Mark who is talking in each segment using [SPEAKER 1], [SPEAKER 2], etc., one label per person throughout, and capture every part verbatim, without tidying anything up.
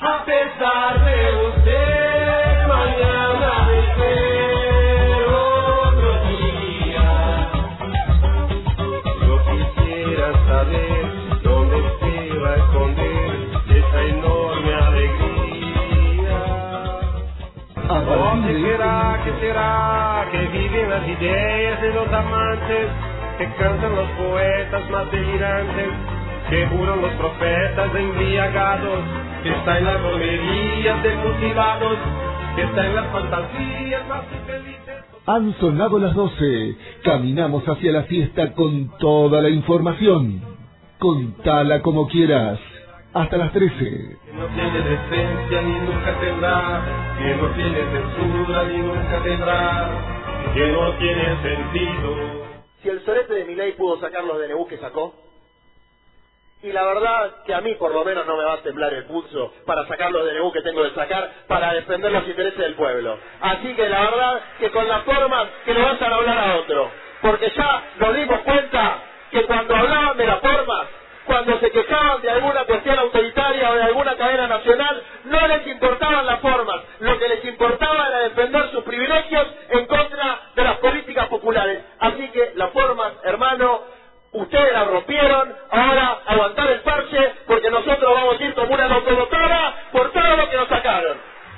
[SPEAKER 1] A pesar de usted, mañana de ser otro día. Yo quisiera saber dónde se va a esconder esa enorme alegría. ¿Dónde será, qué será, que viven las ideas de los amantes, que cantan los poetas más delirantes, que juran los profetas embriagados, que está en las romerías de cultivados, que está en las fantasías más infelices?
[SPEAKER 2] Han sonado las doce. Caminamos hacia la fiesta con toda la información. Contala como quieras. Hasta las trece.
[SPEAKER 1] Que no tiene decencia ni nunca tendrá, que no tiene censura ni nunca tendrá, que no tiene sentido.
[SPEAKER 3] Si el sorete de Milei pudo sacar los D N U que sacó, y la verdad que a mí por lo menos no me va a temblar el pulso para sacar los D N U que tengo de sacar para defender los intereses del pueblo. Así que la verdad que con las formas que le vas a hablar a otro, porque ya nos dimos cuenta que cuando hablaban de las formas, cuando se quejaban de alguna cuestión autoritaria o de alguna cadena nacional, no les importaban las formas, lo que les importaba era defender sus privilegios en contra de las políticas populares. Así que las formas, hermano, ustedes las rompieron, ahora aguantar el parche, porque nosotros vamos a ir como una locomotora por todo lo que nos sacaron.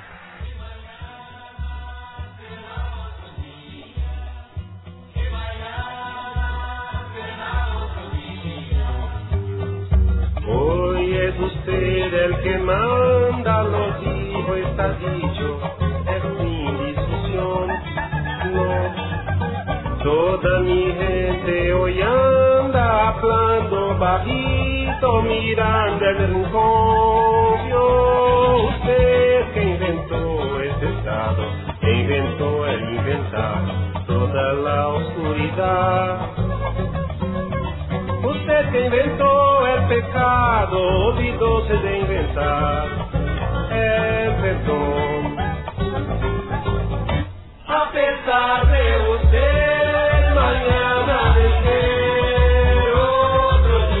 [SPEAKER 1] Hoy es usted el que manda, lo dijo, está dicho, es sin discusión, no. Toda mi gente hoy anda hablando bajito, mirando el rincón. Vio usted que inventó este estado, que inventó el inventar toda la oscuridad. Usted que inventó el pecado, olvidóse de inventar el perdón. A pesar de usted, mañana de ser otro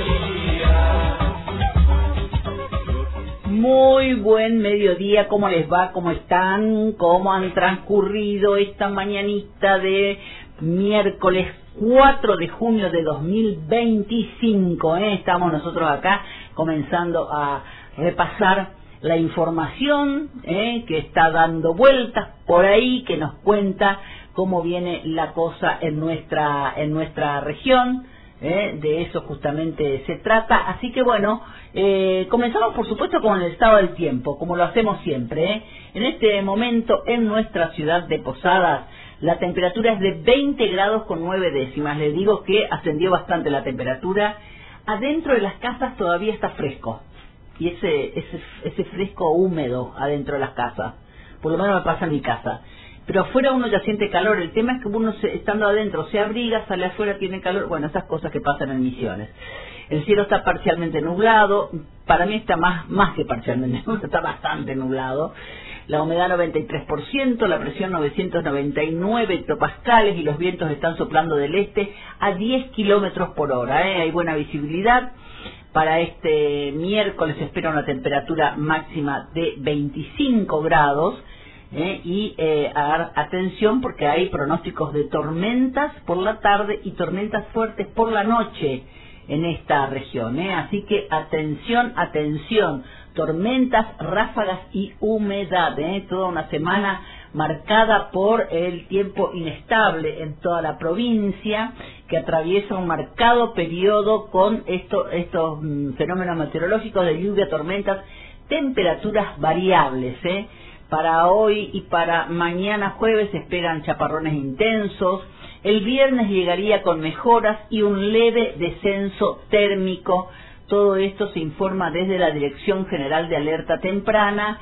[SPEAKER 1] día.
[SPEAKER 4] Muy buen mediodía, ¿cómo les va? ¿Cómo están? ¿Cómo han transcurrido esta mañanita de miércoles cuatro de junio de dos mil veinticinco? ¿eh? Estamos nosotros acá comenzando a repasar la información ¿eh? que está dando vueltas por ahí, que nos cuenta cómo viene la cosa en nuestra en nuestra región. ¿eh? De eso justamente se trata. Así que bueno, eh, comenzamos por supuesto con el estado del tiempo, como lo hacemos siempre. ¿eh? En este momento en nuestra ciudad de Posadas, la temperatura es de veinte grados con nueve décimas. Les digo que ascendió bastante la temperatura. Adentro de las casas todavía está fresco. Y ese, ese, ese fresco húmedo adentro de las casas. Por lo menos me pasa en mi casa. Pero afuera uno ya siente calor. El tema es que uno se, estando adentro se abriga, sale afuera, tiene calor. Bueno, esas cosas que pasan en Misiones. El cielo está parcialmente nublado. Para mí está más, más que parcialmente nublado. Está bastante nublado. La humedad noventa y tres por ciento, la presión novecientos noventa y nueve hectopascales y los vientos están soplando del este a diez kilómetros por hora. ¿eh? Hay buena visibilidad. Para este miércoles se espera una temperatura máxima de veinticinco grados. ¿eh? Y eh, a, atención porque hay pronósticos de tormentas por la tarde y tormentas fuertes por la noche en esta región. ¿eh? Así que atención, atención. Tormentas, ráfagas y humedad, ¿eh? Toda una semana marcada por el tiempo inestable en toda la provincia, que atraviesa un marcado periodo con esto, estos mm, fenómenos meteorológicos de lluvia, tormentas, temperaturas variables. ¿eh? Para hoy y para mañana jueves se esperan chaparrones intensos. El viernes llegaría con mejoras y un leve descenso térmico. Todo esto se informa desde la Dirección General de Alerta Temprana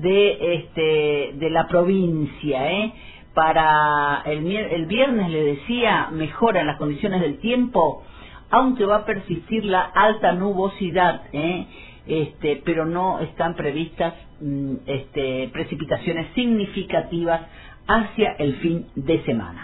[SPEAKER 4] de este de la provincia. ¿eh? Para el, el viernes, le decía, mejoran las condiciones del tiempo, aunque va a persistir la alta nubosidad, ¿eh? este, pero no están previstas este, precipitaciones significativas hacia el fin de semana.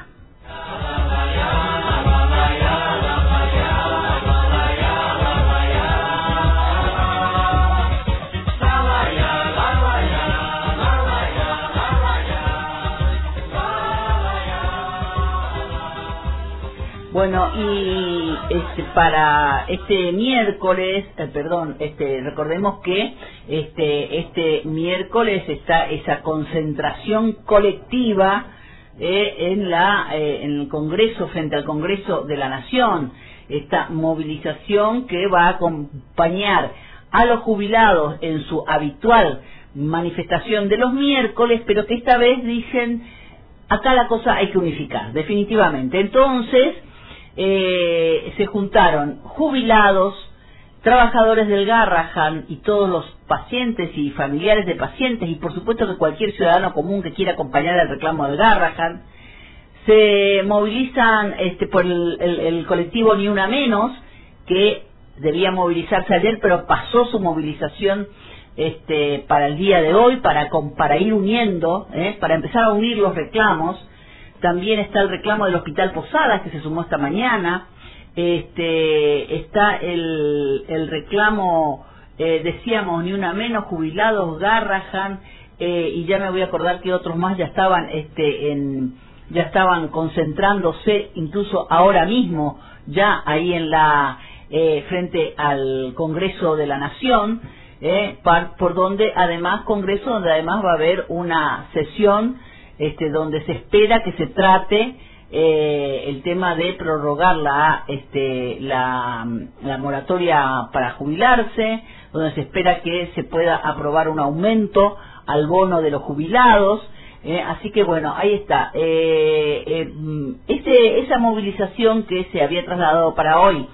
[SPEAKER 4] Bueno, y este, para este miércoles, eh, perdón, este, recordemos que este, este miércoles está esa concentración colectiva eh, en, la, eh, en el Congreso, frente al Congreso de la Nación, esta movilización que va a acompañar a los jubilados en su habitual manifestación de los miércoles, pero que esta vez dicen, acá la cosa hay que unificar, definitivamente. Entonces, eh, se juntaron jubilados, trabajadores del Garrahan y todos los pacientes y familiares de pacientes, y por supuesto que cualquier ciudadano común que quiera acompañar el reclamo del Garrahan. Se movilizan este, por el, el, el colectivo Ni Una Menos, que debía movilizarse ayer, pero pasó su movilización este, para el día de hoy, para, para ir uniendo, ¿eh? para empezar a unir los reclamos. También está el reclamo del Hospital Posadas, que se sumó esta mañana. Este, está el, el reclamo, eh, decíamos, Ni Una Menos, jubilados, Garrahan, eh, y ya me voy a acordar que otros más ya estaban este, en... ya estaban concentrándose incluso ahora mismo ya ahí en la eh, frente al Congreso de la Nación, eh, par, por donde además Congreso donde además va a haber una sesión este, donde se espera que se trate eh, el tema de prorrogar la este, la, la moratoria para jubilarse, donde se espera que se pueda aprobar un aumento al bono de los jubilados. Eh, así que bueno, ahí está. Eh, eh, este, esa movilización que se había trasladado para hoy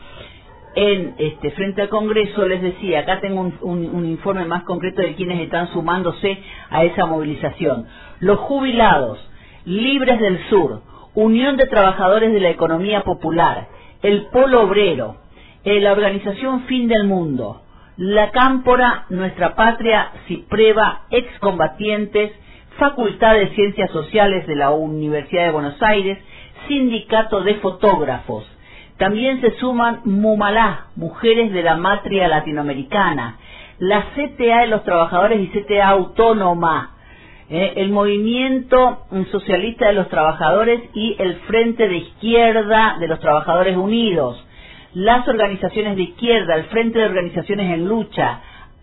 [SPEAKER 4] en este frente al Congreso, les decía, acá tengo un, un, un informe más concreto de quienes están sumándose a esa movilización. Los jubilados, Libres del Sur, Unión de Trabajadores de la Economía Popular, el Polo Obrero, eh, la organización Fin del Mundo, la Cámpora, Nuestra Patria, Cipreva, Excombatientes, Facultad de Ciencias Sociales de la Universidad de Buenos Aires, Sindicato de Fotógrafos. También se suman Mumalá, Mujeres de la Matria Latinoamericana, la C T A de los Trabajadores y C T A Autónoma, eh, el Movimiento Socialista de los Trabajadores y el Frente de Izquierda de los Trabajadores Unidos, las organizaciones de izquierda, el Frente de Organizaciones en Lucha,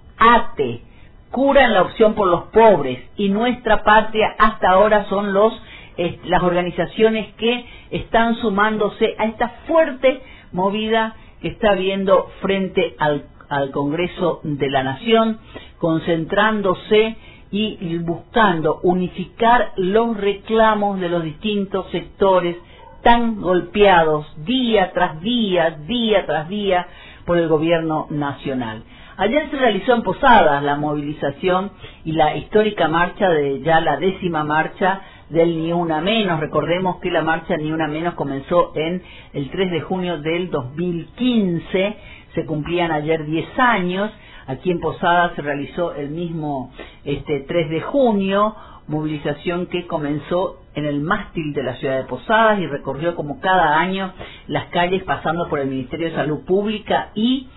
[SPEAKER 4] A T E, Curan la Opción por los Pobres y Nuestra Patria. Hasta ahora son los eh, las organizaciones que están sumándose a esta fuerte movida que está habiendo frente al, al Congreso de la Nación, concentrándose y buscando unificar los reclamos de los distintos sectores tan golpeados día tras día, día tras día por el gobierno nacional. Ayer se realizó en Posadas la movilización y la histórica marcha de ya la décima marcha del Ni Una Menos. Recordemos que la marcha Ni Una Menos comenzó en el tres de junio del dos mil quince, se cumplían ayer diez años. Aquí en Posadas se realizó el mismo este tres de junio, movilización que comenzó en el mástil de la ciudad de Posadas y recorrió como cada año las calles, pasando por el Ministerio de Salud Pública y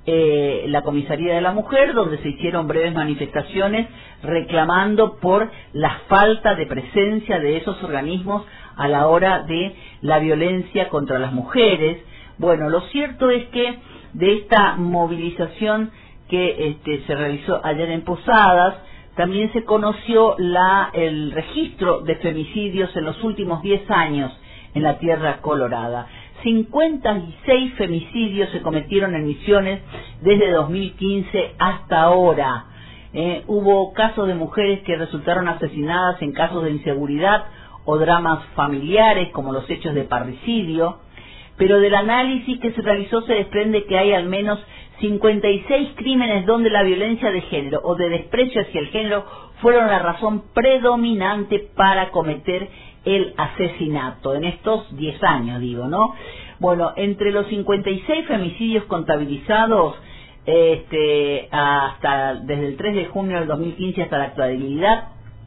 [SPEAKER 4] Eh, la Comisaría de la Mujer, donde se hicieron breves manifestaciones reclamando por la falta de presencia de esos organismos a la hora de la violencia contra las mujeres. Bueno, lo cierto es que de esta movilización que este, se realizó ayer en Posadas, también se conoció la, el registro de femicidios en los últimos diez años en la Tierra Colorada. cincuenta y seis femicidios se cometieron en Misiones desde dos mil quince hasta ahora. Eh, hubo casos de mujeres que resultaron asesinadas en casos de inseguridad o dramas familiares, como los hechos de parricidio, pero del análisis que se realizó se desprende que hay al menos cincuenta y seis crímenes donde la violencia de género o de desprecio hacia el género fueron la razón predominante para cometer el asesinato, en estos diez años, digo, ¿no? Bueno, entre los cincuenta y seis femicidios contabilizados este, hasta desde el tres de junio del dos mil quince hasta la actualidad,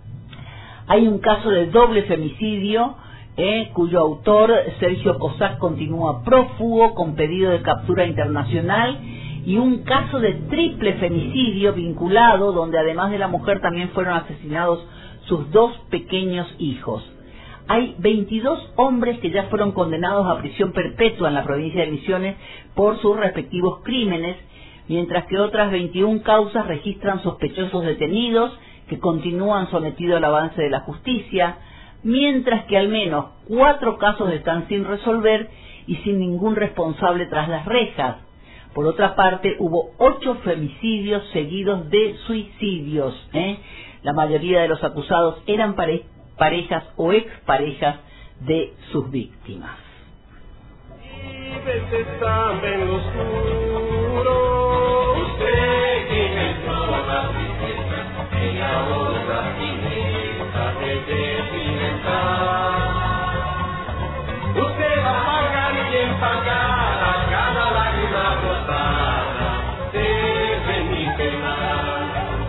[SPEAKER 4] hay un caso de doble femicidio, eh, cuyo autor, Sergio Cossack, continúa prófugo con pedido de captura internacional, y un caso de triple femicidio vinculado, donde además de la mujer también fueron asesinados sus dos pequeños hijos. hay veintidós hombres que ya fueron condenados a prisión perpetua en la provincia de Misiones por sus respectivos crímenes, mientras que otras veintiuna causas registran sospechosos detenidos que continúan sometidos al avance de la justicia, mientras que al menos cuatro casos están sin resolver y sin ningún responsable tras las rejas. Por otra parte, hubo ocho femicidios seguidos de suicidios, ¿eh? La mayoría de los acusados eran pare parejas o exparejas de sus víctimas.
[SPEAKER 1] Usted va a pagar y en pagar cada lágrima brotada de mi penar.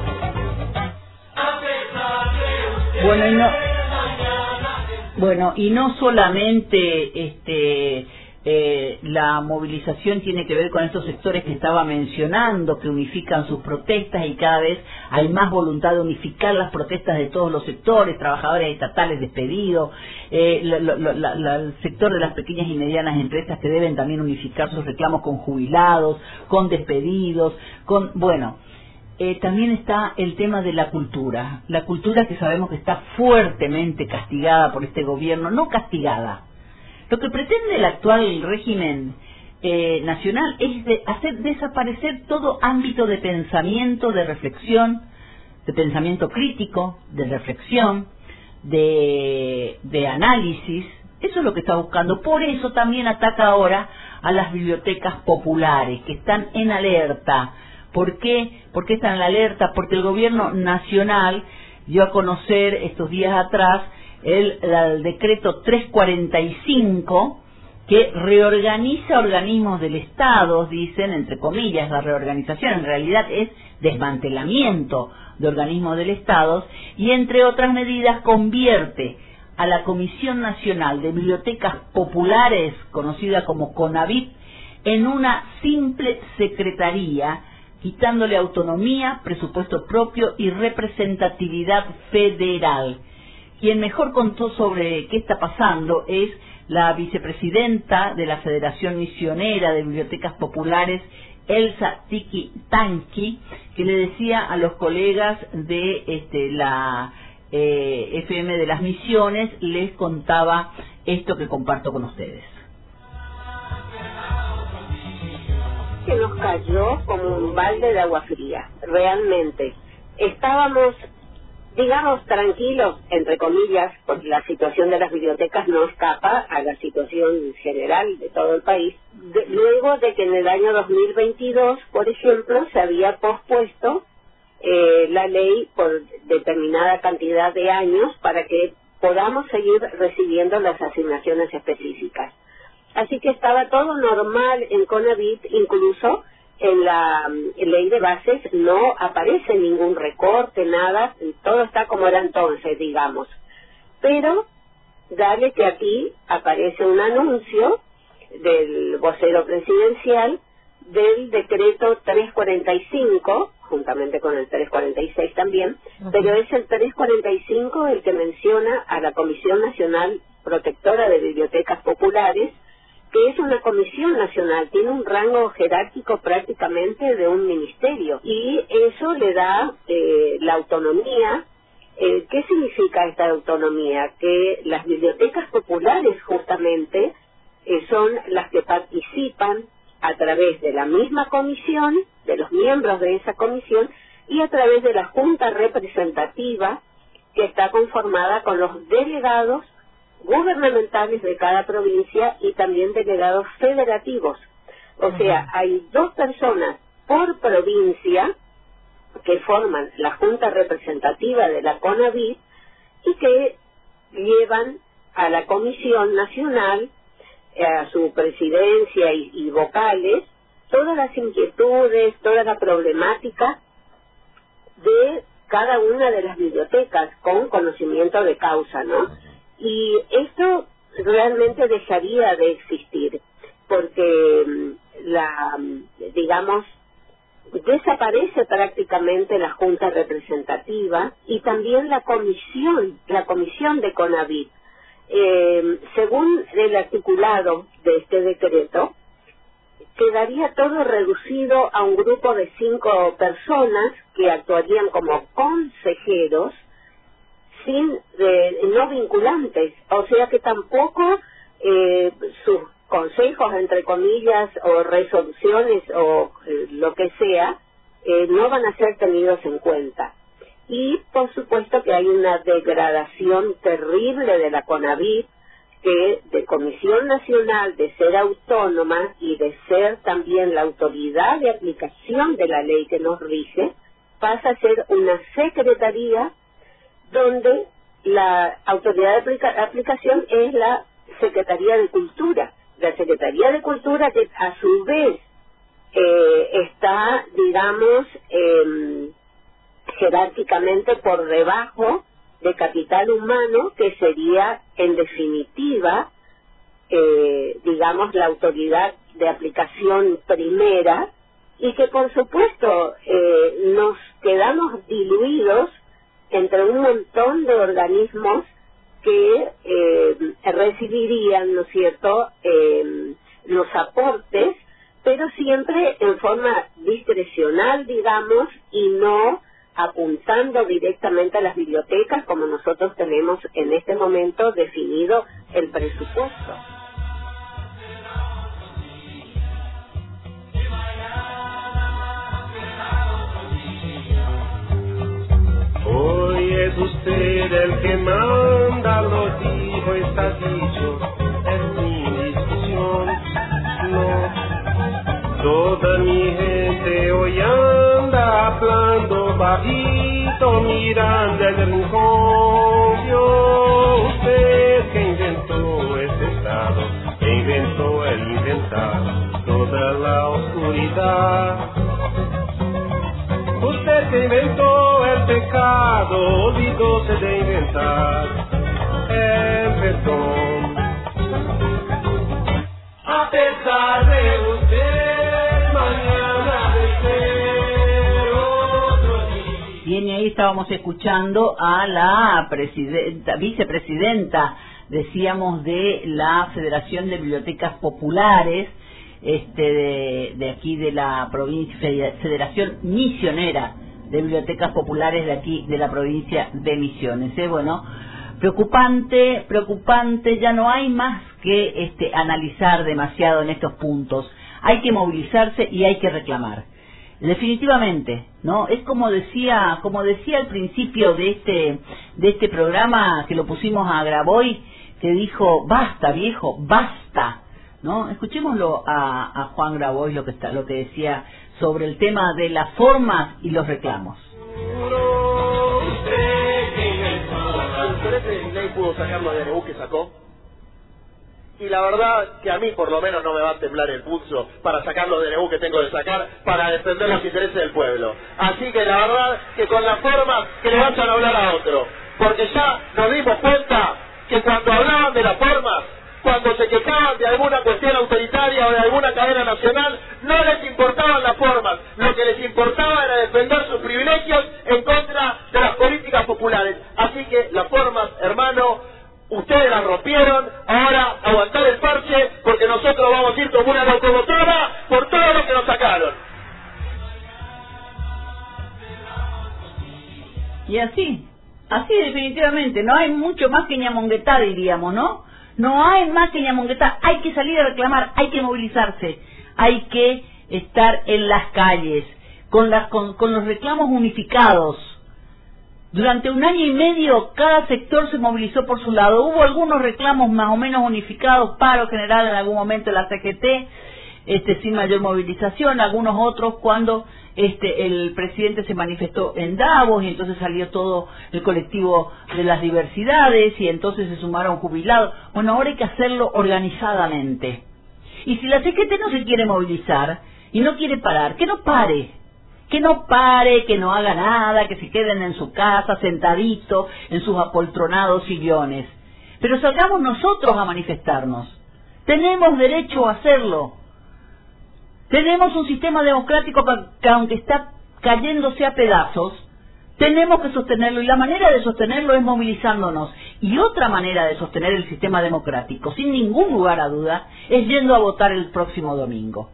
[SPEAKER 1] A pesar de usted.
[SPEAKER 4] Bueno, y no, bueno, y no solamente este eh, la movilización tiene que ver con estos sectores que estaba mencionando, que unifican sus protestas, y cada vez hay más voluntad de unificar las protestas de todos los sectores, trabajadores estatales despedidos, eh, lo, lo, lo, la, la, el sector de las pequeñas y medianas empresas que deben también unificar sus reclamos con jubilados, con despedidos, con, bueno, eh, también está el tema de la cultura, la cultura que sabemos que está fuertemente castigada por este gobierno, no castigada. Lo que pretende el actual régimen eh, nacional es de hacer desaparecer todo ámbito de pensamiento, de reflexión, de pensamiento crítico, de reflexión, de, de análisis. Eso es lo que está buscando. Por eso también ataca ahora a las bibliotecas populares, que están en alerta. ¿Por qué? ¿Por qué están en alerta? Porque el gobierno nacional dio a conocer estos días atrás el, el decreto trescientos cuarenta y cinco, que reorganiza organismos del Estado, dicen, entre comillas, la reorganización, en realidad es desmantelamiento de organismos del Estado, y entre otras medidas convierte a la Comisión Nacional de Bibliotecas Populares, conocida como CONABIP, en una simple secretaría, quitándole autonomía, presupuesto propio y representatividad federal. Quien mejor contó sobre qué está pasando es la vicepresidenta de la Federación Misionera de Bibliotecas Populares, Elsa Tiki Tanki, que le decía a los colegas de este, la eh, F M de las Misiones, les contaba esto que comparto con ustedes.
[SPEAKER 5] Que nos cayó como un balde de agua fría, realmente. Estábamos, digamos, tranquilos, entre comillas, porque la situación de las bibliotecas no escapa a la situación general de todo el país. De, luego de que en el año dos mil veintidós, por ejemplo, se había pospuesto eh, la ley por determinada cantidad de años para que podamos seguir recibiendo las asignaciones específicas. Así que estaba todo normal en CONABIP, incluso en la en ley de bases no aparece ningún recorte, nada, todo está como era entonces, digamos. Pero dale que aquí aparece un anuncio del vocero presidencial del decreto trescientos cuarenta y cinco, juntamente con el trescientos cuarenta y seis también, uh-huh. Pero es el trescientos cuarenta y cinco el que menciona a la Comisión Nacional Protectora de Bibliotecas Populares, que es una comisión nacional, tiene un rango jerárquico prácticamente de un ministerio, y eso le da eh, la autonomía. Eh, ¿Qué significa esta autonomía? Que las bibliotecas populares justamente eh, son las que participan a través de la misma comisión, de los miembros de esa comisión, y a través de la junta representativa, que está conformada con los delegados gubernamentales de cada provincia y también delegados federativos. O uh-huh. sea, hay dos personas por provincia que forman la junta representativa de la CONABIP y que llevan a la Comisión Nacional, a su presidencia y, y vocales, todas las inquietudes, toda la problemática de cada una de las bibliotecas con conocimiento de causa, ¿no? Y esto realmente dejaría de existir, porque la, digamos, desaparece prácticamente la junta representativa y también la comisión, la comisión de CONABIP. eh, según el articulado de este decreto, quedaría todo reducido a un grupo de cinco personas que actuarían como consejeros, sin eh, no vinculantes, o sea que tampoco eh, sus consejos, entre comillas, o resoluciones o eh, lo que sea, eh, no van a ser tenidos en cuenta. Y por supuesto que hay una degradación terrible de la CONAVIP, que de Comisión Nacional, de ser autónoma y de ser también la autoridad de aplicación de la ley que nos rige, pasa a ser una secretaría donde la autoridad de aplica aplicación es la Secretaría de Cultura. La Secretaría de Cultura, que a su vez eh, está, digamos, eh, jerárquicamente por debajo de Capital Humano, que sería en definitiva, eh, digamos, la autoridad de aplicación primera, y que por supuesto eh, nos quedamos diluidos entre un montón de organismos que eh, recibirían, ¿no es cierto?, eh, los aportes, pero siempre en forma discrecional, digamos, y no apuntando directamente a las bibliotecas, como nosotros tenemos en este momento definido el presupuesto.
[SPEAKER 1] Hoy es usted el que manda, lo dijo, está dicho, es mi discusión. No, toda mi gente hoy anda hablando bajito, mirando el rincón. Yo, usted que inventó este estado, que inventó el inventar toda la oscuridad. Usted que inventó el pecado, olvidóse de inventar el perdón. A pesar de usted, mañana de ser otro día.
[SPEAKER 4] Bien, y ahí estábamos escuchando a la presidenta, vicepresidenta, decíamos, de la Federación de Bibliotecas Populares, este de, de aquí de la provincia, Federación Misionera de Bibliotecas Populares de aquí de la provincia de Misiones. ¿eh? Bueno, preocupante, preocupante, ya no hay más que este analizar demasiado en estos puntos. Hay que movilizarse y hay que reclamar. Definitivamente, ¿no? Es como decía, como decía al principio de este de este programa que lo pusimos a Graboy, que dijo, basta viejo, basta. ¿No? Escuchémoslo a, a Juan Grabois, lo que está, lo que decía sobre el tema de las formas y los reclamos.
[SPEAKER 3] ¿Usted de ley pudo sacar los D N U que sacó? Y la verdad que a mí por lo menos no me va a temblar el pulso para sacar los D N U que tengo que sacar para defender los intereses del pueblo. Así que la verdad que con las formas que le vayan a hablar a otro, porque ya nos dimos cuenta que cuando hablaban de las formas, cuando se quejaban de alguna cuestión autoritaria o de alguna cadena nacional, no les importaban las formas. Lo que les importaba era defender sus privilegios en contra de las políticas populares. Así que las formas, hermano, ustedes las rompieron. Ahora aguantar el parche, porque nosotros vamos a ir como una locomotora por todo lo que nos sacaron.
[SPEAKER 4] Y así, así definitivamente, no hay mucho más que ñamonguetá, diríamos, ¿no? No hay más que ñamonguetá, hay que salir a reclamar, hay que movilizarse, hay que estar en las calles, con, las, con, con los reclamos unificados. Durante un año y medio cada sector se movilizó por su lado, hubo algunos reclamos más o menos unificados, paro general en algún momento de la C G T, este, sin mayor movilización, algunos otros cuando este el presidente se manifestó en Davos y entonces salió todo el colectivo de las diversidades y entonces se sumaron jubilados. Bueno, ahora hay que hacerlo organizadamente. Y si la C G T no se quiere movilizar y no quiere parar, que no pare. Que no pare, que no haga nada, que se queden en su casa, sentaditos, en sus apoltronados sillones. Pero salgamos nosotros a manifestarnos. Tenemos derecho a hacerlo. Tenemos un sistema democrático que, aunque está cayéndose a pedazos, tenemos que sostenerlo. Y la manera de sostenerlo es movilizándonos. Y otra manera de sostener el sistema democrático, sin ningún lugar a duda, es yendo a votar el próximo domingo.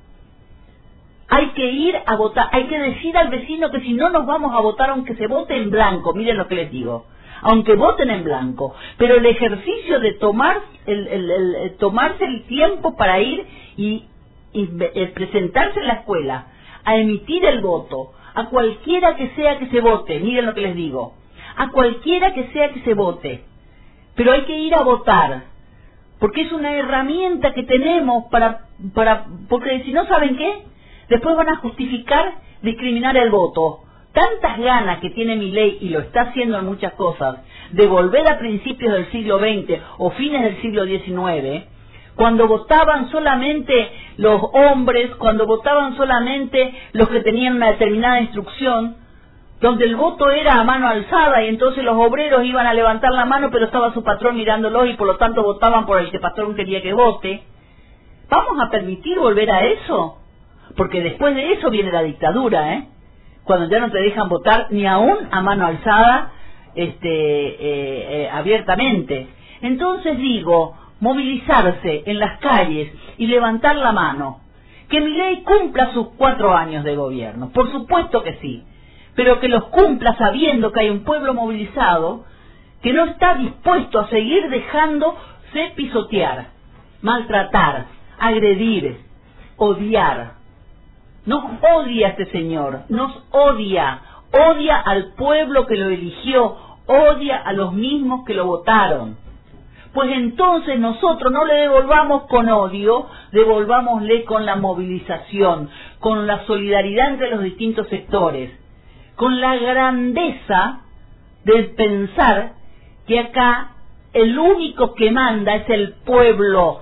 [SPEAKER 4] Hay que ir a votar, hay que decir al vecino que si no nos vamos a votar, aunque se vote en blanco, miren lo que les digo, aunque voten en blanco, pero el ejercicio de tomar el, el, el, el tomarse el tiempo para ir y, y presentarse en la escuela, a emitir el voto, a cualquiera que sea que se vote, miren lo que les digo, a cualquiera que sea que se vote, pero hay que ir a votar, porque es una herramienta que tenemos para, para, porque si no, ¿saben qué? Después van a justificar discriminar el voto. Tantas ganas que tiene Milei, y lo está haciendo en muchas cosas, de volver a principios del siglo veinte o fines del siglo diecinueve, cuando votaban solamente los hombres, cuando votaban solamente los que tenían una determinada instrucción, donde el voto era a mano alzada y entonces los obreros iban a levantar la mano pero estaba su patrón mirándolos y por lo tanto votaban por el que el patrón quería que vote. ¿Vamos a permitir volver a eso? Porque después de eso viene la dictadura, ¿eh? Cuando ya no te dejan votar ni aún a mano alzada, este, eh, eh, abiertamente. Entonces digo, movilizarse en las calles y levantar la mano. Que Milei cumpla sus cuatro años de gobierno, por supuesto que sí, pero que los cumpla sabiendo que hay un pueblo movilizado que no está dispuesto a seguir dejándose pisotear, maltratar, agredir, odiar. Nos odia este señor, nos odia, odia al pueblo que lo eligió, odia a los mismos que lo votaron. Pues entonces nosotros no le devolvamos con odio, devolvámosle con la movilización, con la solidaridad entre los distintos sectores, con la grandeza de pensar que acá el único que manda es el pueblo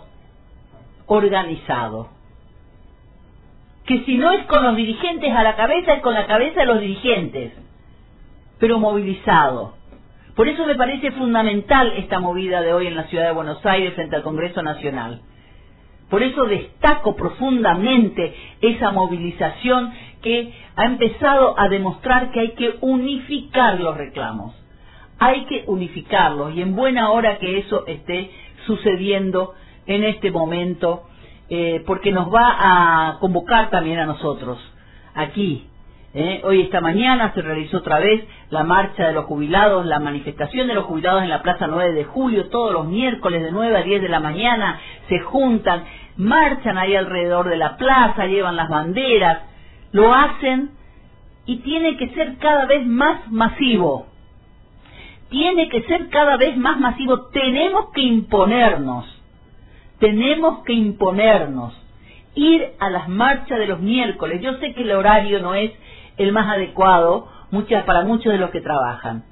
[SPEAKER 4] organizado. Que si no es con los dirigentes a la cabeza, es con la cabeza de los dirigentes, pero movilizado. Por eso me parece fundamental esta movida de hoy en la ciudad de Buenos Aires frente al Congreso Nacional. Por eso destaco profundamente esa movilización que ha empezado a demostrar que hay que unificar los reclamos. Hay que unificarlos y en buena hora que eso esté sucediendo en este momento, eh, porque nos va a convocar también a nosotros, aquí. Eh, hoy esta mañana se realizó otra vez la marcha de los jubilados, la manifestación de los jubilados en la Plaza nueve de julio, todos los miércoles de nueve a diez de la mañana se juntan, marchan ahí alrededor de la plaza, llevan las banderas, lo hacen y tiene que ser cada vez más masivo, tiene que ser cada vez más masivo, tenemos que imponernos, tenemos que imponernos, ir a las marchas de los miércoles. Yo sé que el horario no es el más adecuado muchas, para muchos de los que trabajan.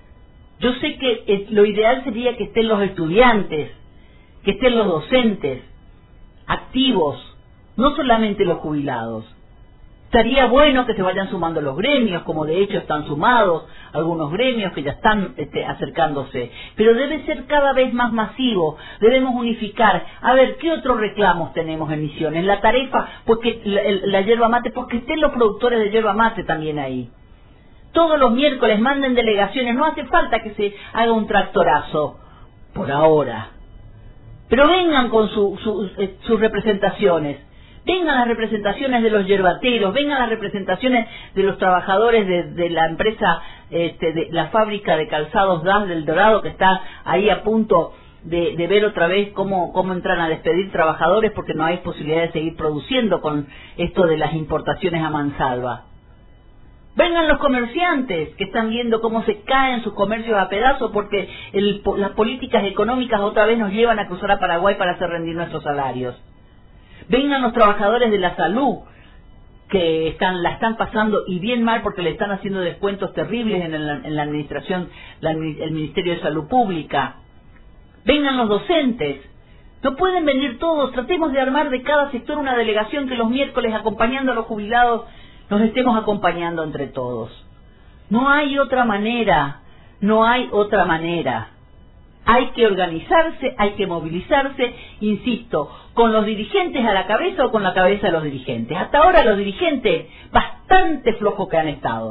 [SPEAKER 4] Yo sé que es, lo ideal sería que estén los estudiantes, que estén los docentes, activos, no solamente los jubilados. Estaría bueno que se vayan sumando los gremios, como de hecho están sumados algunos gremios que ya están este, acercándose, pero debe ser cada vez más masivo, debemos unificar. A ver, ¿qué otros reclamos tenemos en Misiones? La tarifa, pues que la, la yerba mate, pues que estén los productores de yerba mate también ahí. Todos los miércoles manden delegaciones, no hace falta que se haga un tractorazo, por ahora. Pero vengan con su, su, eh, sus representaciones. Vengan las representaciones de los yerbateros, vengan las representaciones de los trabajadores de, de la empresa, este, de la fábrica de calzados D A S del Dorado, que está ahí a punto de, de ver otra vez cómo, cómo entran a despedir trabajadores porque no hay posibilidad de seguir produciendo con esto de las importaciones a mansalva. Vengan los comerciantes que están viendo cómo se caen sus comercios a pedazos porque el, las políticas económicas otra vez nos llevan a cruzar a Paraguay para hacer rendir nuestros salarios. Vengan los trabajadores de la salud, que están la están pasando y bien mal porque le están haciendo descuentos terribles en, el, en la administración, la, el Ministerio de Salud Pública. Vengan los docentes. No pueden venir todos. Tratemos de armar de cada sector una delegación que los miércoles, acompañando a los jubilados, nos estemos acompañando entre todos. No hay otra manera, no hay otra manera. Hay que organizarse, hay que movilizarse, insisto, con los dirigentes a la cabeza o con la cabeza de los dirigentes. Hasta ahora los dirigentes, bastante flojos que han estado,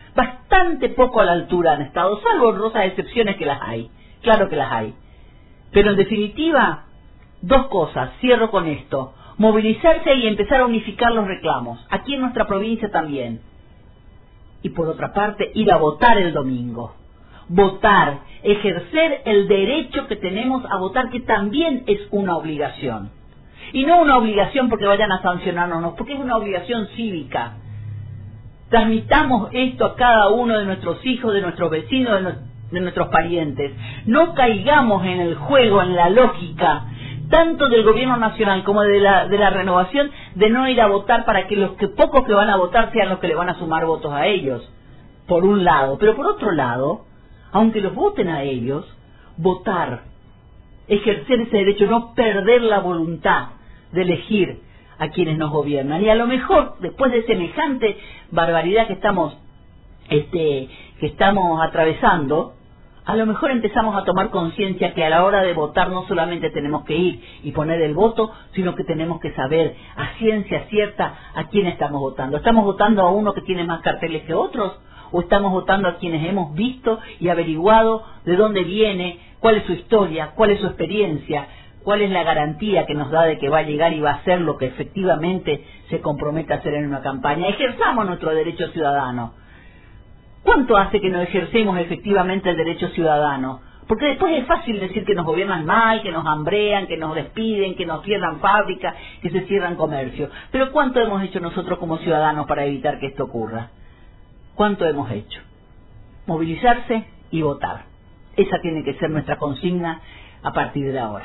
[SPEAKER 4] bastante poco a la altura han estado, salvo honrosas excepciones que las hay, claro que las hay. Pero en definitiva, dos cosas, cierro con esto: movilizarse y empezar a unificar los reclamos, aquí en nuestra provincia también. Y por otra parte, ir a votar el domingo. Votar, ejercer el derecho que tenemos a votar, que también es una obligación. Y no una obligación porque vayan a sancionarnos, no, porque es una obligación cívica. Transmitamos esto a cada uno de nuestros hijos, de nuestros vecinos, de, no, de nuestros parientes. No caigamos en el juego, en la lógica, tanto del gobierno nacional como de la, de la renovación, de no ir a votar para que los que pocos que van a votar sean los que le van a sumar votos a ellos, por un lado. Pero por otro lado, aunque los voten a ellos, votar, ejercer ese derecho, no perder la voluntad de elegir a quienes nos gobiernan. Y a lo mejor, después de semejante barbaridad que estamos, este, que estamos atravesando, a lo mejor empezamos a tomar conciencia que a la hora de votar no solamente tenemos que ir y poner el voto, sino que tenemos que saber a ciencia cierta a quién estamos votando. ¿Estamos votando a uno que tiene más carteles que otros? ¿O estamos votando a quienes hemos visto y averiguado de dónde viene, cuál es su historia, cuál es su experiencia, cuál es la garantía que nos da de que va a llegar y va a hacer lo que efectivamente se compromete a hacer en una campaña? Ejerzamos nuestro derecho ciudadano. ¿Cuánto hace que no ejercemos efectivamente el derecho ciudadano? Porque después es fácil decir que nos gobiernan mal, que nos hambrean, que nos despiden, que nos cierran fábricas, que se cierran comercios. Pero ¿cuánto hemos hecho nosotros como ciudadanos para evitar que esto ocurra? ¿Cuánto hemos hecho? Movilizarse y votar. Esa tiene que ser nuestra consigna a partir de ahora.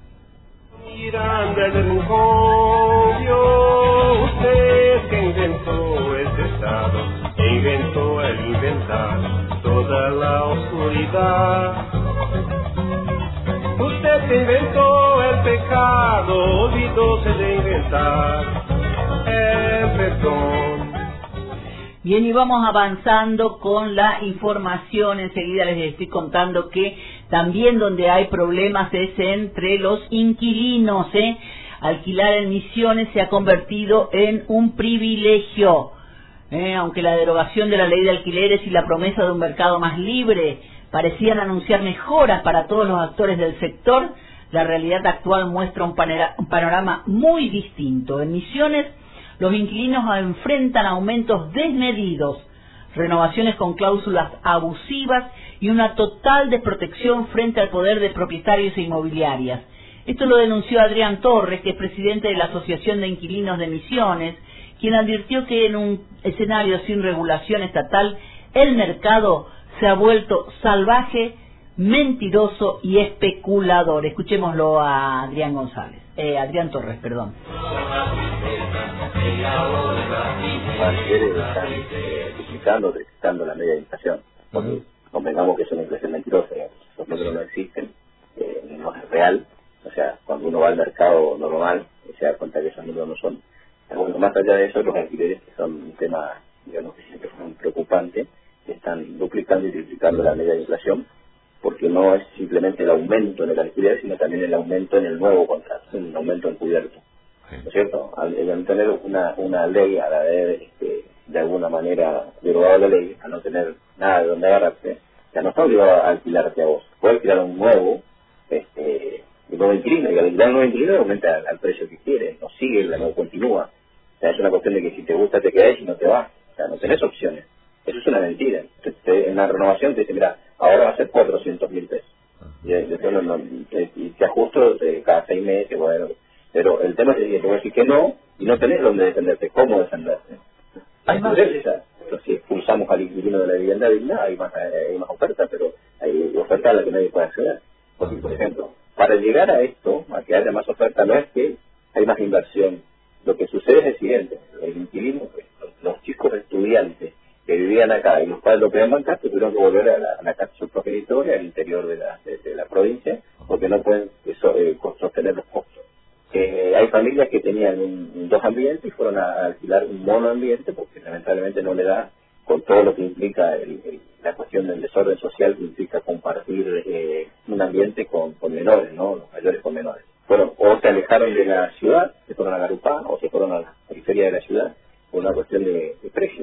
[SPEAKER 1] Miran desde el rincón, usted que inventó este estado, e inventó el inventar toda la oscuridad. Usted que inventó el pecado, olvidóse de inventar el perdón.
[SPEAKER 4] Bien, y vamos avanzando con la información. Enseguida les estoy contando que también donde hay problemas es entre los inquilinos, ¿eh? Alquilar en Misiones se ha convertido en un privilegio, ¿eh? Aunque la derogación de la ley de alquileres y la promesa de un mercado más libre parecían anunciar mejoras para todos los actores del sector, la realidad actual muestra un panorama muy distinto. En Misiones, los inquilinos enfrentan aumentos desmedidos, renovaciones con cláusulas abusivas y una total desprotección frente al poder de propietarios e inmobiliarias. Esto lo denunció Adrián Torres, que es presidente de la Asociación de Inquilinos de Misiones, quien advirtió que en un escenario sin regulación estatal, el mercado se ha vuelto salvaje, mentiroso y especulador. Escuchémoslo a Adrián González, eh, Adrián Torres, perdón.
[SPEAKER 6] Ayer están eh, duplicando, triplicando la media de inflación, porque uh-huh. convengamos que es una inflación mentirosa, los números no existen, eh, no es real, o sea, cuando uno va al mercado normal se da cuenta que esos números no son. Bueno, más allá de eso, los alquileres, que son un tema, digamos, que siempre fue muy preocupante, están duplicando y triplicando la media de inflación, porque no es simplemente el aumento en el alquiler, sino también el aumento en el nuevo contrato, un aumento encubierto. ¿No es cierto? Al, al tener una, una ley, al haber este, de alguna manera derogado la ley, a no tener nada de donde agarrarse, ya no está obligado a alquilarte a vos. Puedes alquilar un nuevo, este, un nuevo inquilino, y al alquilar un nuevo inquilino aumenta al, al precio que quieres, no sigue, no continúa. O sea, es una cuestión de que si te gusta te quedás y no te vas. O sea, no tenés opciones. Eso es una mentira. Te, te, en la renovación te dice, mira, ahora va a ser cuatrocientos mil pesos. Y, después no, no, te, y te ajusto de cada seis meses, bueno. Pero el tema es que te voy a decir que no, y no tenés dónde defenderte. ¿Cómo defenderte? Hay más esa. Si expulsamos al inquilino de la vivienda digna, hay más, hay más oferta, pero hay oferta a la que nadie puede acceder. Porque, por ejemplo, para llegar a esto, a que haya más oferta, no es que hay más inversión. Lo que sucede es el siguiente: el inquilino, los, los chicos estudiantes que vivían acá y los padres lo podían bancar, tuvieron que volver a la, a la casa de sus progenitores, al interior de la, de, de la provincia, porque no pueden eso, eh, sostener los costos. Eh, hay familias que tenían un, un dos ambientes y fueron a, a alquilar un monoambiente porque lamentablemente no le da, con todo lo que implica el, el, la cuestión del desorden social que implica compartir eh, un ambiente con, con menores, ¿no? Los mayores con menores. Fueron, o se alejaron de la ciudad, se fueron a Garupá, o se fueron a la periferia de la ciudad por una cuestión de, de precio,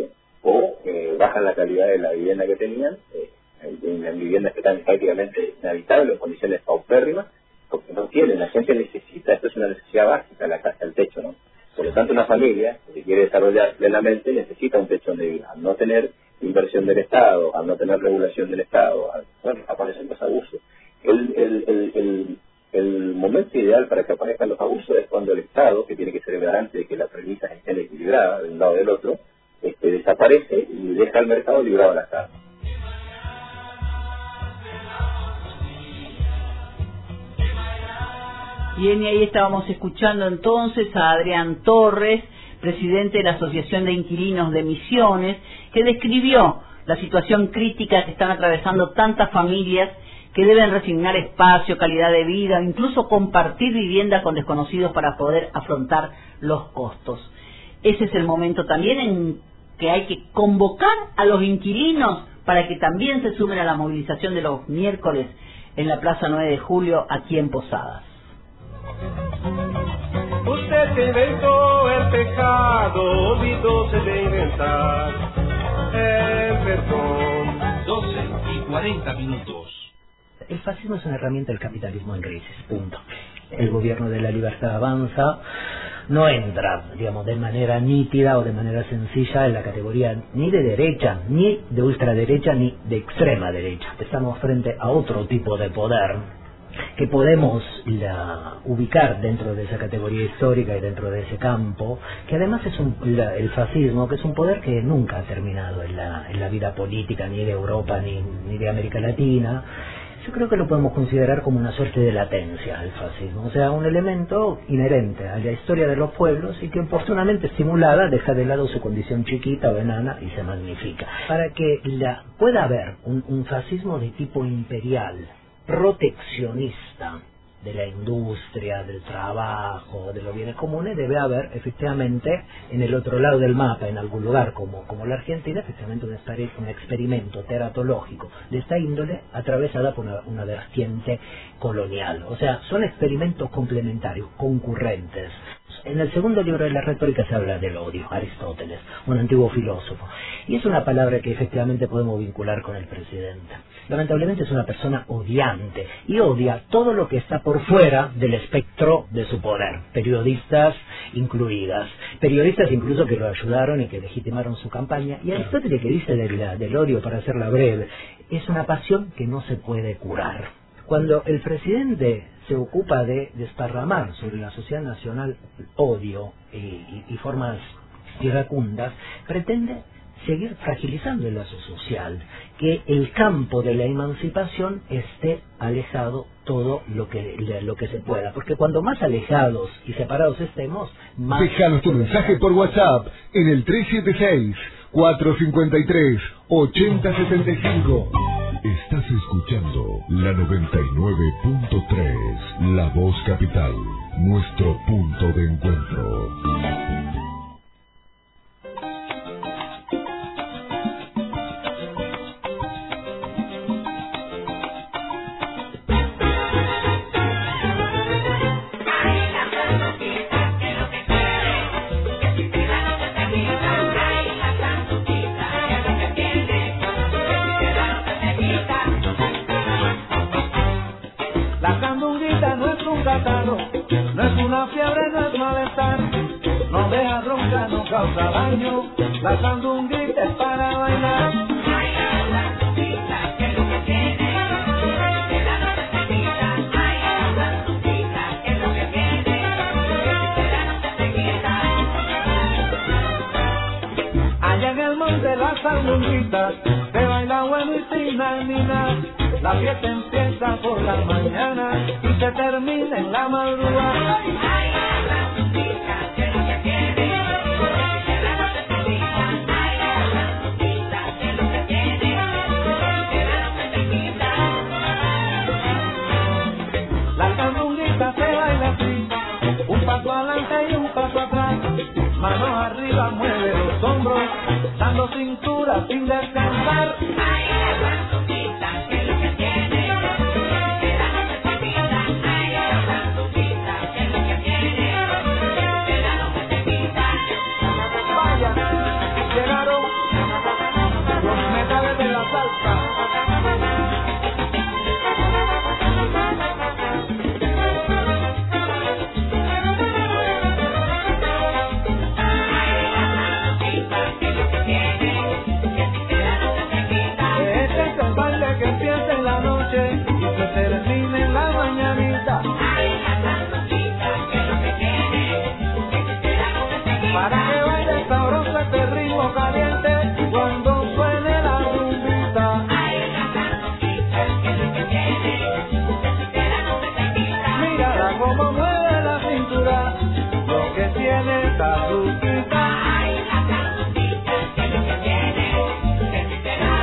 [SPEAKER 6] o eh, bajan la calidad de la vivienda que tenían, eh, en, en viviendas que están prácticamente inhabitables, en condiciones paupérrimas, porque no tienen, la gente necesita, esto es una necesidad básica, la casa, el techo, ¿no? Por lo tanto, una familia que quiere desarrollar plenamente necesita un techo donde vivir. Al no tener inversión del Estado, al no tener regulación del Estado, al, bueno, aparecen los abusos. El, el, el, el, el momento ideal para que aparezcan los abusos es cuando el Estado, que tiene que ser el garante de que las premisas estén equilibradas de un lado del otro, este, desaparece y deja al mercado librado a la casa.
[SPEAKER 4] Bien, y ahí estábamos escuchando entonces a Adrián Torres, presidente de la Asociación de Inquilinos de Misiones, que describió la situación crítica que están atravesando tantas familias que deben resignar espacio, calidad de vida, incluso compartir vivienda con desconocidos para poder afrontar los costos. Ese es el momento también en que hay que convocar a los inquilinos para que también se sumen a la movilización de los miércoles en la Plaza nueve de julio aquí en Posadas.
[SPEAKER 1] Usted que inventó el pecado, olvidóse de inventar el perdón.
[SPEAKER 7] doce y cuarenta minutos.
[SPEAKER 8] El fascismo es una herramienta del capitalismo en crisis, punto. El gobierno de la libertad avanza no entra, digamos, de manera nítida o de manera sencilla en la categoría ni de derecha, ni de ultraderecha, ni de extrema derecha. Estamos frente a otro tipo de poder que podemos la, ubicar dentro de esa categoría histórica y dentro de ese campo, que además es un, la, el fascismo, que es un poder que nunca ha terminado en la, en la vida política ni de Europa ni, ni de América Latina. Yo creo que lo podemos considerar como una suerte de latencia el fascismo, o sea, un elemento inherente a la historia de los pueblos y que oportunamente estimulada deja de lado su condición chiquita o enana y se magnifica. Para que la, pueda haber un, un fascismo de tipo imperial, proteccionista de la industria, del trabajo, de los bienes comunes, debe haber efectivamente en el otro lado del mapa, en algún lugar como, como la Argentina, efectivamente un, exper un experimento teratológico de esta índole atravesada por una, una vertiente colonial. O sea, son experimentos complementarios, concurrentes. En el segundo libro de la retórica se habla del odio, Aristóteles, un antiguo filósofo, y es una palabra que efectivamente podemos vincular con el presidente. Lamentablemente es una persona odiante y odia todo lo que está por fuera del espectro de su poder, periodistas incluidas, periodistas incluso que lo ayudaron y que legitimaron su campaña. Y Aristóteles, que dice del, del odio, para hacerla breve, es una pasión que no se puede curar. Cuando el presidente se ocupa de desparramar sobre la sociedad nacional odio y, y, y formas iracundas, pretende seguir fragilizando el lazo social, que el campo de la emancipación esté alejado todo lo que lo que se pueda, porque cuando más alejados y separados estemos, más...
[SPEAKER 2] Déjanos tu mensaje por WhatsApp en el tres siete seis, cuatro cinco tres, ocho cero siete cinco.
[SPEAKER 9] Estás escuchando la noventa y nueve punto tres, La Voz Capital, nuestro punto de encuentro.
[SPEAKER 10] No es una fiebre, no es malestar, no deja bronca, no causa daño, la sandunguita es para bailar. Ay, la sandunguita, que es lo que tiene, que la no se te quita. Ay, la sandunguita, que es lo que tiene, que la no se te quita. Allá en el monte la sandunguita, se baila bueno y sin nada. La fiesta empieza por la mañana y se termina en la madrugada. Ay, la sandunguita, que es lo que tiene, que la no se te quita. Ay, la sandunguita, que es lo que tiene, que la no se te quita. La sandunguita se baila así, un paso adelante y un paso atrás. Manos arriba, mueve los hombros, dando cintura sin descansar. Ay, la sandunguita, que es lo que tiene, que la no se te quita. Ay, la sandunguita, que es lo que tiene, que la no se te quita. Vaya, llegaron salsa. Que empiece en la noche y se termine en la mañanita. Ay, la salsita, que lo que tiene, que se queda no se quita. Para que baile sabroso este ritmo caliente cuando suene la rumbita. Ay, la salsita, que lo que tiene, que se queda no se quita. Mírala como mueve la cintura, lo que tiene esta rumbita. Ay, la salsita, que lo que tiene, que se queda.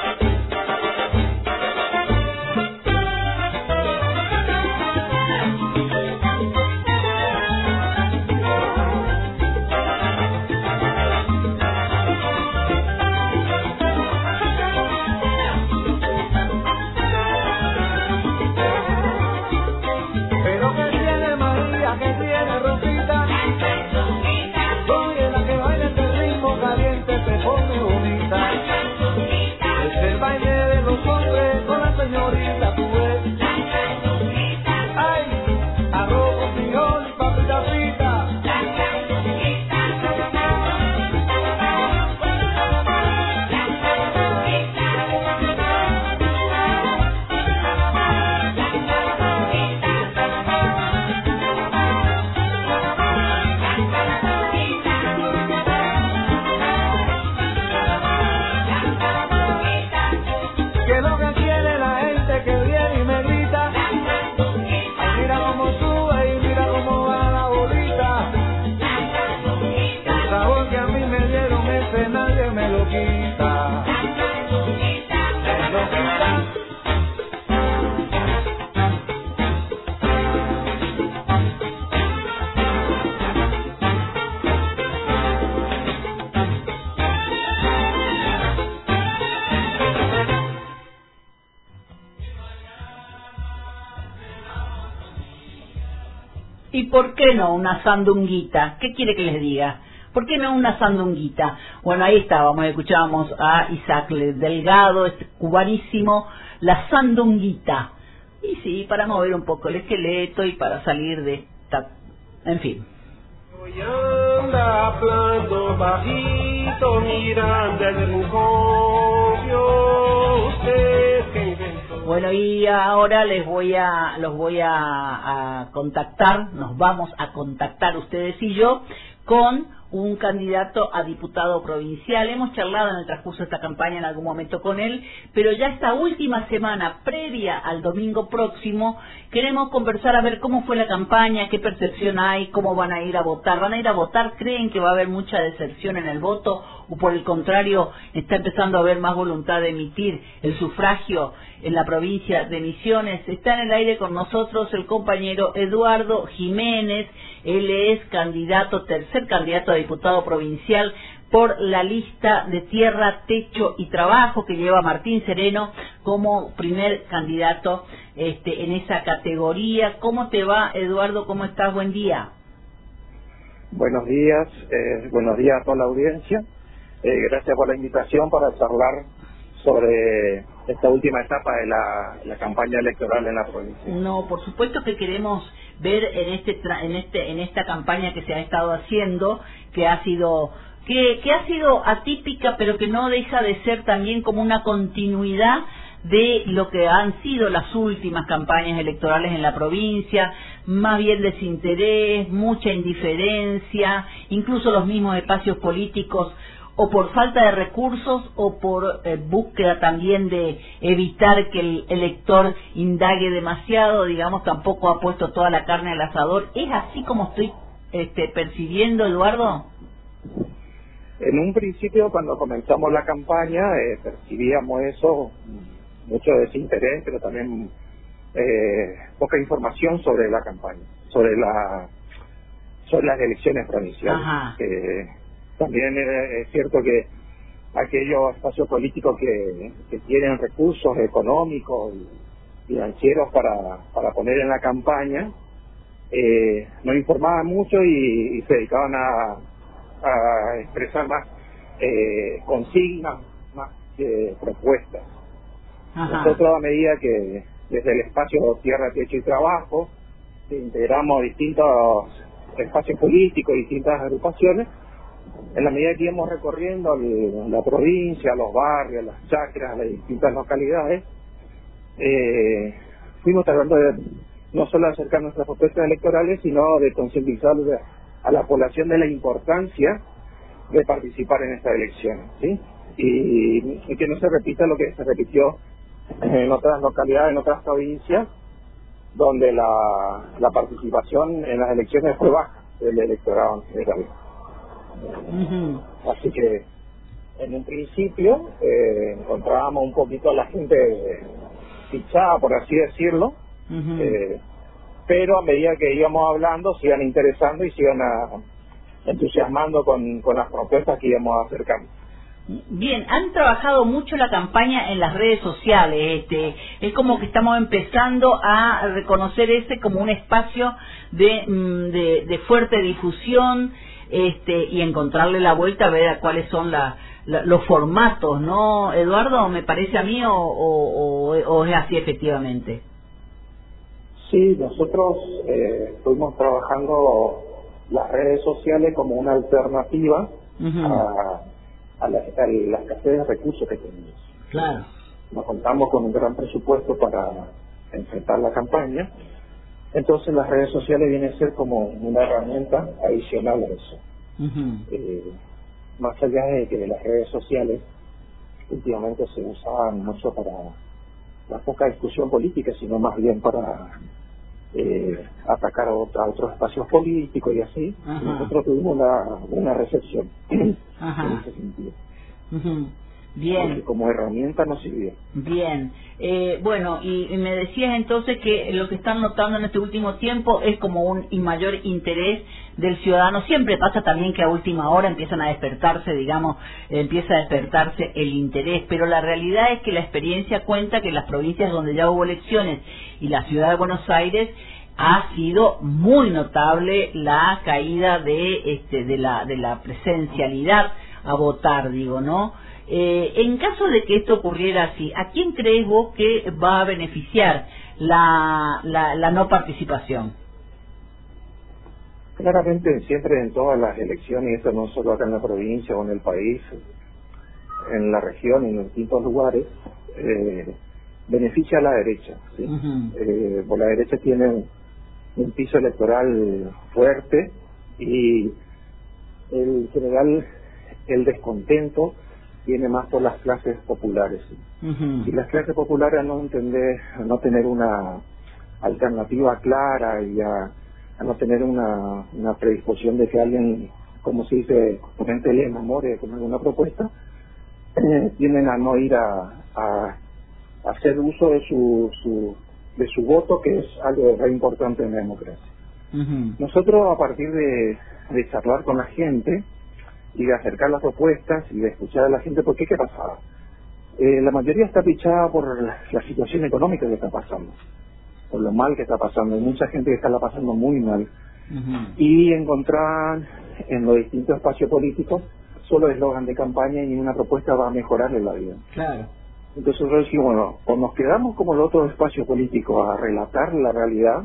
[SPEAKER 4] ¿Y por qué no una sandunguita? ¿Qué quiere que les diga? ¿Por qué no una sandunguita? Bueno, ahí estábamos, escuchábamos a Isaac Delgado, este cubanísimo, la sandunguita. Y sí, para mover un poco el esqueleto y para salir de esta... En fin.
[SPEAKER 1] Anda hablando bajito, mirando el rincón, vio usted que inventó.
[SPEAKER 4] Bueno, y ahora les voy a, los voy a, a contactar, nos vamos a contactar ustedes y yo con un candidato a diputado provincial. Hemos charlado en el transcurso de esta campaña en algún momento con él, pero ya esta última semana, previa al domingo próximo, queremos conversar a ver cómo fue la campaña, qué percepción hay, cómo van a ir a votar. ¿Van a ir a votar? ¿Creen que va a haber mucha deserción en el voto? ¿O por el contrario, está empezando a haber más voluntad de emitir el sufragio en la provincia de Misiones? Está en el aire con nosotros el compañero Eduardo Jiménez. Él es candidato, tercer candidato a diputado provincial por la lista de Tierra, Techo y Trabajo que lleva Martín Sereno como primer candidato este, en esa categoría. ¿Cómo te va, Eduardo? ¿Cómo estás? Buen día.
[SPEAKER 11] Buenos días, eh, buenos días a toda la audiencia. Eh, gracias por la invitación para charlar sobre esta última etapa de la, la campaña electoral en la provincia.
[SPEAKER 4] No, por supuesto que queremos ver en este en este en esta campaña que se ha estado haciendo, que ha sido que que ha sido atípica, pero que no deja de ser también como una continuidad de lo que han sido las últimas campañas electorales en la provincia, más bien desinterés, mucha indiferencia, incluso los mismos espacios políticos o por falta de recursos o por eh, búsqueda también de evitar que el elector indague demasiado, digamos, tampoco ha puesto toda la carne al asador. ¿Es así como estoy este, percibiendo, Eduardo?
[SPEAKER 11] En un principio, cuando comenzamos la campaña, eh, percibíamos eso, mucho desinterés, pero también eh, poca información sobre la campaña, sobre la sobre las elecciones provinciales.
[SPEAKER 4] Ajá.
[SPEAKER 11] Eh, también eh, es cierto que aquellos espacios políticos que, que tienen recursos económicos y financieros para, para poner en la campaña, eh, no informaban mucho y, y se dedicaban a, a expresar más eh, consignas, más eh, propuestas.
[SPEAKER 4] Ajá.
[SPEAKER 11] Nosotros, a medida que desde el espacio Tierra, Techo y Trabajo integramos distintos espacios políticos, distintas agrupaciones, en la medida que íbamos recorriendo el, la provincia, los barrios, las chacras, las distintas localidades, eh, fuimos tratando de no solo acercar nuestras propuestas electorales, sino de concientizar a la población de la importancia de participar en estas elecciones, ¿sí? Y, y que no se repita lo que se repitió en otras localidades, en otras provincias, donde la, la participación en las elecciones fue baja del electorado en general. Uh-huh. Así que en un principio eh, encontrábamos un poquito a la gente fichada, por así decirlo, uh-huh. eh, pero a medida que íbamos hablando se iban interesando y se iban a, entusiasmando con, con las propuestas que íbamos acercando.
[SPEAKER 4] Bien, han trabajado mucho la campaña en las redes sociales. Este, es como que estamos empezando a reconocer ese como un espacio de, de, de fuerte difusión, este, y encontrarle la vuelta a ver a cuáles son la, la, los formatos, ¿no, Eduardo? ¿Me parece a mí o, o, o es así efectivamente?
[SPEAKER 11] Sí, nosotros eh, estuvimos trabajando las redes sociales como una alternativa uh-huh. a A la, a la escasez de recursos que tenemos.
[SPEAKER 4] Claro.
[SPEAKER 11] Nos contamos con un gran presupuesto para enfrentar la campaña, entonces las redes sociales vienen a ser como una herramienta adicional a eso. Uh-huh. Eh, más allá de que las redes sociales últimamente se usaban mucho para la poca discusión política, sino más bien para eh, atacar a, otro, a otros espacios políticos y así. Uh-huh. Nosotros tuvimos una, una recepción Ajá. en ese sentido.
[SPEAKER 4] Uh-huh. Bien.
[SPEAKER 11] Porque como herramienta nos sirvió.
[SPEAKER 4] Bien. Eh, bueno, y, y me decías entonces que lo que están notando en este último tiempo es como un y mayor interés del ciudadano. Siempre pasa también que a última hora empiezan a despertarse, digamos, eh, empieza a despertarse el interés, pero la realidad es que la experiencia cuenta que en las provincias donde ya hubo elecciones y la ciudad de Buenos Aires ha sido muy notable la caída de este de la de la presencialidad a votar, digo, ¿no? Eh, en caso de que esto ocurriera así, ¿a quién crees vos que va a beneficiar la, la, la no participación?
[SPEAKER 11] Claramente, siempre en todas las elecciones, y esto no solo acá en la provincia o en el país, en la región y en distintos lugares, eh, beneficia a la derecha, ¿sí? Uh-huh. eh, por la derecha tiene un, un piso electoral fuerte y en general el descontento viene más por las clases populares. Uh-huh. Y las clases populares, a no entender, a no tener una alternativa clara y a, a no tener una, una predisposición de que alguien, como se dice, ponente le enamore con alguna propuesta, eh, tienden a no ir a, a, a hacer uso de su, su de su voto, que es algo re importante en la democracia. Uh-huh. Nosotros, a partir de, de charlar con la gente y de acercar las propuestas y de escuchar a la gente, ¿por qué? ¿Qué pasaba? Eh, la mayoría está pichada por la, la situación económica que está pasando, por lo mal que está pasando. Hay mucha gente que está la pasando muy mal. Uh-huh. Y encontrar en los distintos espacios políticos solo eslogan de campaña y una propuesta va a mejorarle la vida.
[SPEAKER 4] Claro.
[SPEAKER 11] Entonces nosotros decimos, bueno, o nos quedamos como los otros espacios políticos a relatar la realidad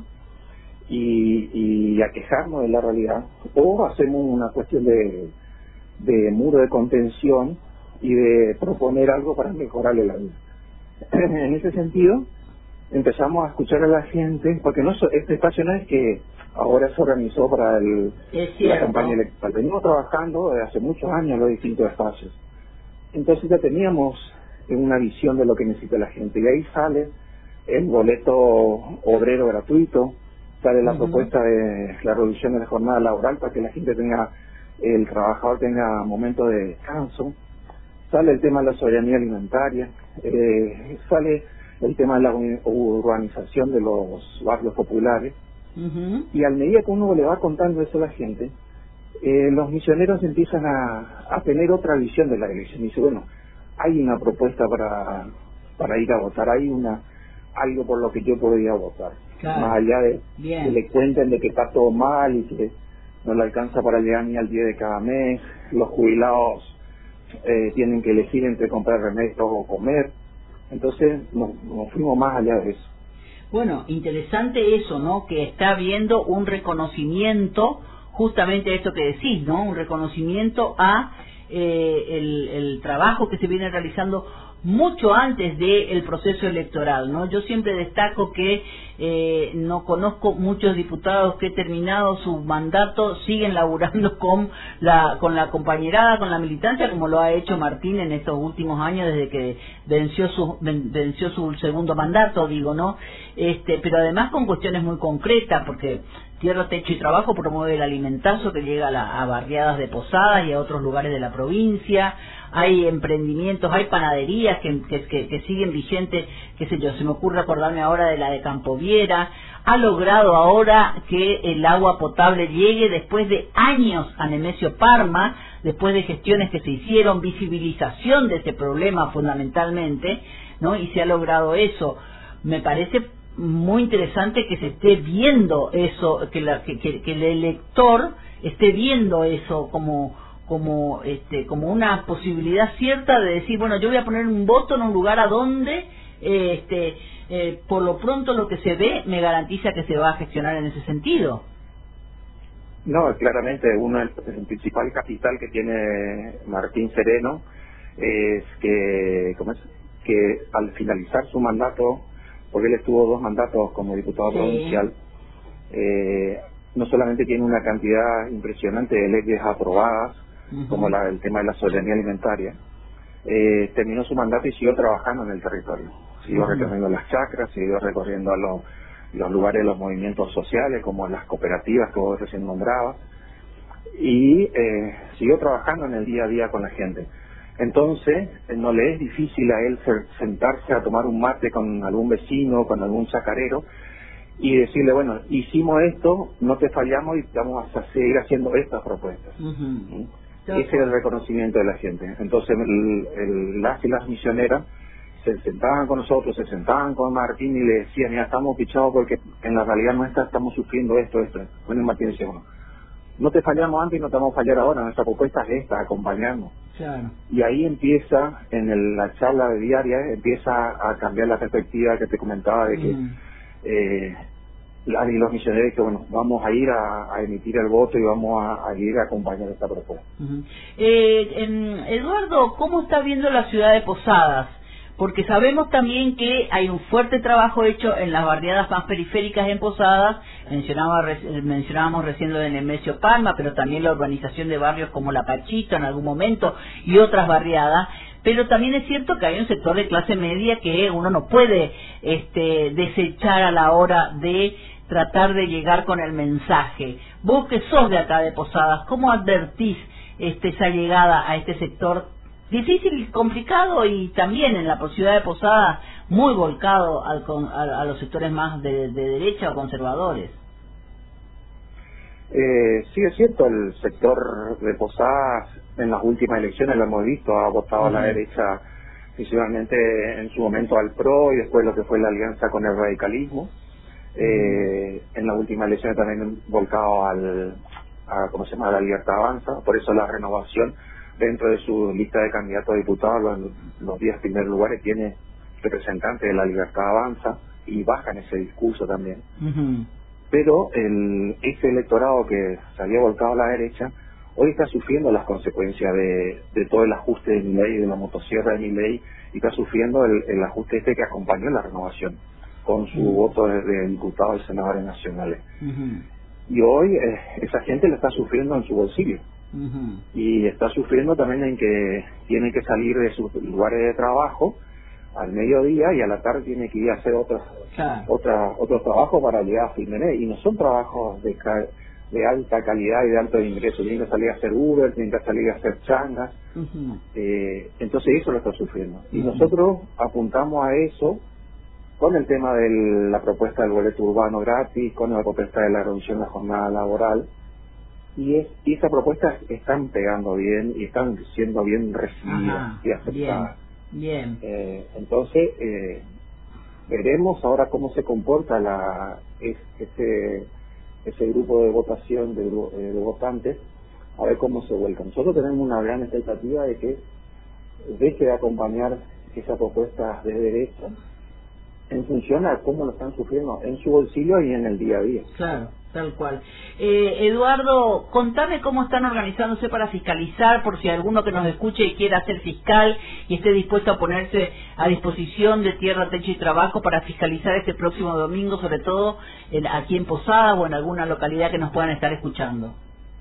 [SPEAKER 11] y, y a quejarnos de la realidad, o hacemos una cuestión de de muro de contención y de proponer algo para mejorarle la vida. En ese sentido, empezamos a escuchar a la gente, porque no este espacio no es que ahora se organizó para el, la campaña electoral. Venimos trabajando desde hace muchos años en los distintos espacios. Entonces ya teníamos una visión de lo que necesita la gente. Y ahí sale el boleto obrero gratuito, sale la uh-huh. propuesta de la reducción de la jornada laboral para que la gente tenga, el trabajador tenga momentos de descanso, sale el tema de la soberanía alimentaria, eh, sale el tema de la urbanización de los barrios populares, uh-huh. y al medida que uno le va contando eso a la gente, eh, los misioneros empiezan a, a tener otra visión de la elección, y dice, bueno, hay una propuesta para para ir a votar, hay una algo por lo que yo podría votar, claro. Más allá de Bien. que le cuenten de que está todo mal y que no le alcanza para llegar ni al día de cada mes, los jubilados eh, tienen que elegir entre comprar remedios o comer. Entonces nos, nos fuimos más allá de eso.
[SPEAKER 4] Bueno, interesante eso, ¿no? Que está habiendo un reconocimiento, justamente esto que decís, ¿no? Un reconocimiento a eh, el, el trabajo que se viene realizando mucho antes del proceso electoral, ¿no? Yo siempre destaco que eh, no conozco muchos diputados que terminado su mandato siguen laburando con la con la compañerada, con la militancia, como lo ha hecho Martín en estos últimos años desde que venció su venció su segundo mandato, digo, ¿no? Este, pero además con cuestiones muy concretas, porque Tierra, Techo y Trabajo promueve el alimentazo que llega a, la, a barriadas de Posadas y a otros lugares de la provincia. Hay emprendimientos, hay panaderías que, que, que, que siguen vigentes, qué sé yo, se me ocurre acordarme ahora de la de Campoviera. Ha logrado ahora que el agua potable llegue después de años a Nemesio Parma, después de gestiones que se hicieron, visibilización de este problema fundamentalmente, ¿no? Y se ha logrado eso. Me parece muy interesante que se esté viendo eso, que, la, que, que, que el elector esté viendo eso como como este como una posibilidad cierta de decir, bueno, yo voy a poner un voto en un lugar a donde eh, este eh, por lo pronto lo que se ve me garantiza que se va a gestionar en ese sentido.
[SPEAKER 11] No, claramente uno el, el principal capital que tiene Martín Sereno es que, ¿cómo es? que al finalizar su mandato, porque él estuvo dos mandatos como diputado sí. provincial, eh, no solamente tiene una cantidad impresionante de leyes aprobadas, uh-huh. como la, el tema de la soberanía alimentaria, eh, terminó su mandato y siguió trabajando en el territorio. Siguió uh-huh. recorriendo las chacras, siguió recorriendo a los, los lugares de los movimientos sociales, como las cooperativas que vos recién nombrabas, y eh, siguió trabajando en el día a día con la gente. Entonces, no le es difícil a él sentarse a tomar un mate con algún vecino, con algún chacarero, y decirle, bueno, hicimos esto, no te fallamos y vamos a seguir haciendo estas propuestas. Uh-huh. Ese es el reconocimiento de la gente. Entonces, el, el, las y las misioneras se sentaban con nosotros, se sentaban con Martín y le decían, ya estamos pichados porque en la realidad nuestra estamos sufriendo esto, esto. Bueno, Martín decía, bueno, no te fallamos antes y no te vamos a fallar ahora, nuestra propuesta es esta, acompañarnos.
[SPEAKER 4] Claro.
[SPEAKER 11] Y ahí empieza, en el, la charla de diaria, empieza a cambiar la perspectiva que te comentaba de que mm. eh, la, y los misioneros que, bueno, vamos a ir a, a emitir el voto y vamos a, a ir a acompañar esta propuesta.
[SPEAKER 4] Uh-huh. eh, en, Eduardo, ¿cómo está viendo la ciudad de Posadas? Porque sabemos también que hay un fuerte trabajo hecho en las barriadas más periféricas en Posadas. Mencionaba, mencionábamos recién lo de Nemesio Palma, pero también la urbanización de barrios como La Pachita en algún momento y otras barriadas. Pero también es cierto que hay un sector de clase media que uno no puede este, desechar a la hora de tratar de llegar con el mensaje. Vos que sos de acá de Posadas, ¿cómo advertís este, esa llegada a este sector difícil y complicado, y también en la ciudad de Posadas muy volcado al, a, a los sectores más de, de derecha o conservadores?
[SPEAKER 11] Eh, sí, es cierto, el sector de Posadas en las últimas elecciones lo hemos visto, ha votado uh-huh. a la derecha principalmente en su momento al P R O y después lo que fue la alianza con el radicalismo. Uh-huh. Eh, en las últimas elecciones también volcado al, a, ¿cómo se llama?, a la Libertad Avanza, por eso la renovación dentro de su lista de candidatos a diputados, los, los diez primeros lugares tiene representantes de la Libertad Avanza y bajan ese discurso también. Uh-huh. Pero el, ese electorado que se había volcado a la derecha, hoy está sufriendo las consecuencias de, de todo el ajuste de Milei, de la motosierra de Milei, y está sufriendo el, el ajuste este que acompañó la renovación, con su uh-huh. voto de, de diputados y senadores nacionales. Uh-huh. Y hoy eh, esa gente lo está sufriendo en su bolsillo. Uh-huh. Y está sufriendo también en que tiene que salir de sus lugares de trabajo al mediodía y a la tarde tiene que ir a hacer otros claro. otra, otros trabajos para llegar a fin de mes, y no son trabajos de, de alta calidad y de alto ingreso. Tienen que salir a hacer Uber, tienen que salir a hacer changas. Uh-huh. eh, entonces eso lo está sufriendo, y uh-huh. nosotros apuntamos a eso con el tema de la propuesta del boleto urbano gratis, con la propuesta de la reducción de la jornada laboral. Y, es, y esas propuestas están pegando bien y están siendo bien recibidas Ajá, y aceptadas.
[SPEAKER 4] Bien, bien.
[SPEAKER 11] Eh, entonces, eh, veremos ahora cómo se comporta la es, ese ese grupo de votación de, de, de votantes, a ver cómo se vuelca. Nosotros tenemos una gran expectativa de que deje de acompañar esas propuestas de derecha en función a cómo lo están sufriendo en su bolsillo y en el día a día.
[SPEAKER 4] Claro, tal cual. Eh, Eduardo, contame cómo están organizándose para fiscalizar, por si alguno que nos escuche quiera ser fiscal y esté dispuesto a ponerse a disposición de Tierra, Techo y Trabajo para fiscalizar este próximo domingo, sobre todo en, aquí en Posadas o en alguna localidad que nos puedan estar escuchando.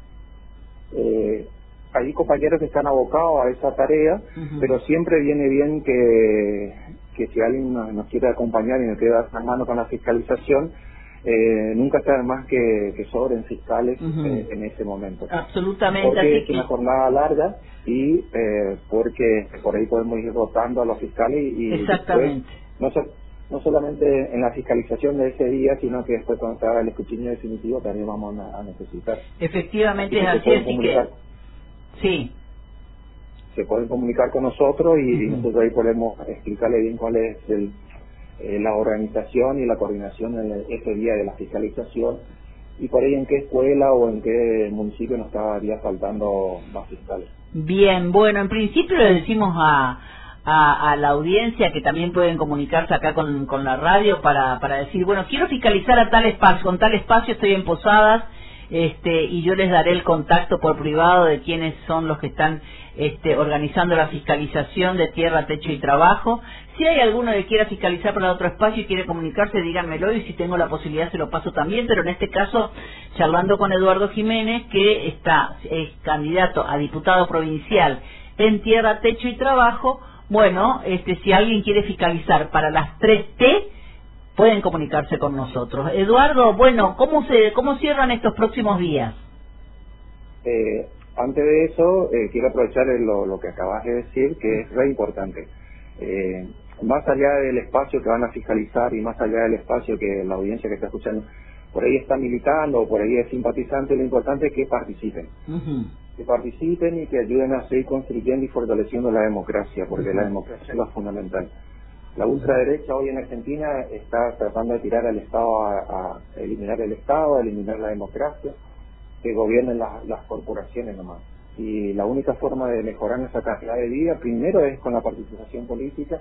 [SPEAKER 11] Eh, hay compañeros que están abocados a esa tarea, uh-huh. pero siempre viene bien que, que si alguien nos, nos quiere acompañar y nos quiere dar una mano con la fiscalización, eh, nunca está de más que, que sobren fiscales uh-huh. eh, en ese momento.
[SPEAKER 4] Absolutamente.
[SPEAKER 11] Porque
[SPEAKER 4] así
[SPEAKER 11] es
[SPEAKER 4] que...
[SPEAKER 11] una jornada larga y eh, porque por ahí podemos ir rotando a los fiscales y
[SPEAKER 4] Exactamente.
[SPEAKER 11] Después, no, so, no solamente en la fiscalización de ese día, sino que después cuando se haga el escrutinio definitivo también vamos a, a necesitar.
[SPEAKER 4] Efectivamente es así, así que... Sí.
[SPEAKER 11] Se pueden comunicar con nosotros y, uh-huh. y nosotros ahí podemos explicarle bien cuál es el, eh, la organización y la coordinación en el, ese día de la fiscalización y por ahí en qué escuela o en qué municipio nos estaría faltando más fiscales.
[SPEAKER 4] Bien, bueno, en principio le decimos a, a, a la audiencia que también pueden comunicarse acá con, con la radio para, para decir, bueno, quiero fiscalizar a tal espacio, con tal espacio estoy en Posadas, este y yo les daré el contacto por privado de quiénes son los que están este, organizando la fiscalización de Tierra, Techo y Trabajo. Si hay alguno que quiera fiscalizar para otro espacio y quiere comunicarse, díganmelo y si tengo la posibilidad se lo paso también, pero en este caso charlando con Eduardo Jiménez, que está es candidato a diputado provincial en Tierra, Techo y Trabajo. Bueno, este si alguien quiere fiscalizar para las tres T, pueden comunicarse con nosotros. Eduardo, bueno, ¿cómo se cómo cierran estos próximos días?
[SPEAKER 11] Eh, antes de eso, eh, quiero aprovechar lo, lo que acabas de decir, que es re importante. Eh, más allá del espacio que van a fiscalizar y más allá del espacio que la audiencia que está escuchando por ahí está militando o por ahí es simpatizante, lo importante es que participen. Uh-huh. Que participen y que ayuden a seguir construyendo y fortaleciendo la democracia, porque uh-huh. la democracia es lo fundamental. La ultraderecha hoy en Argentina está tratando de tirar al Estado a, a eliminar el Estado, a eliminar la democracia, que gobiernen las, las corporaciones nomás. Y la única forma de mejorar nuestra calidad de vida, primero, es con la participación política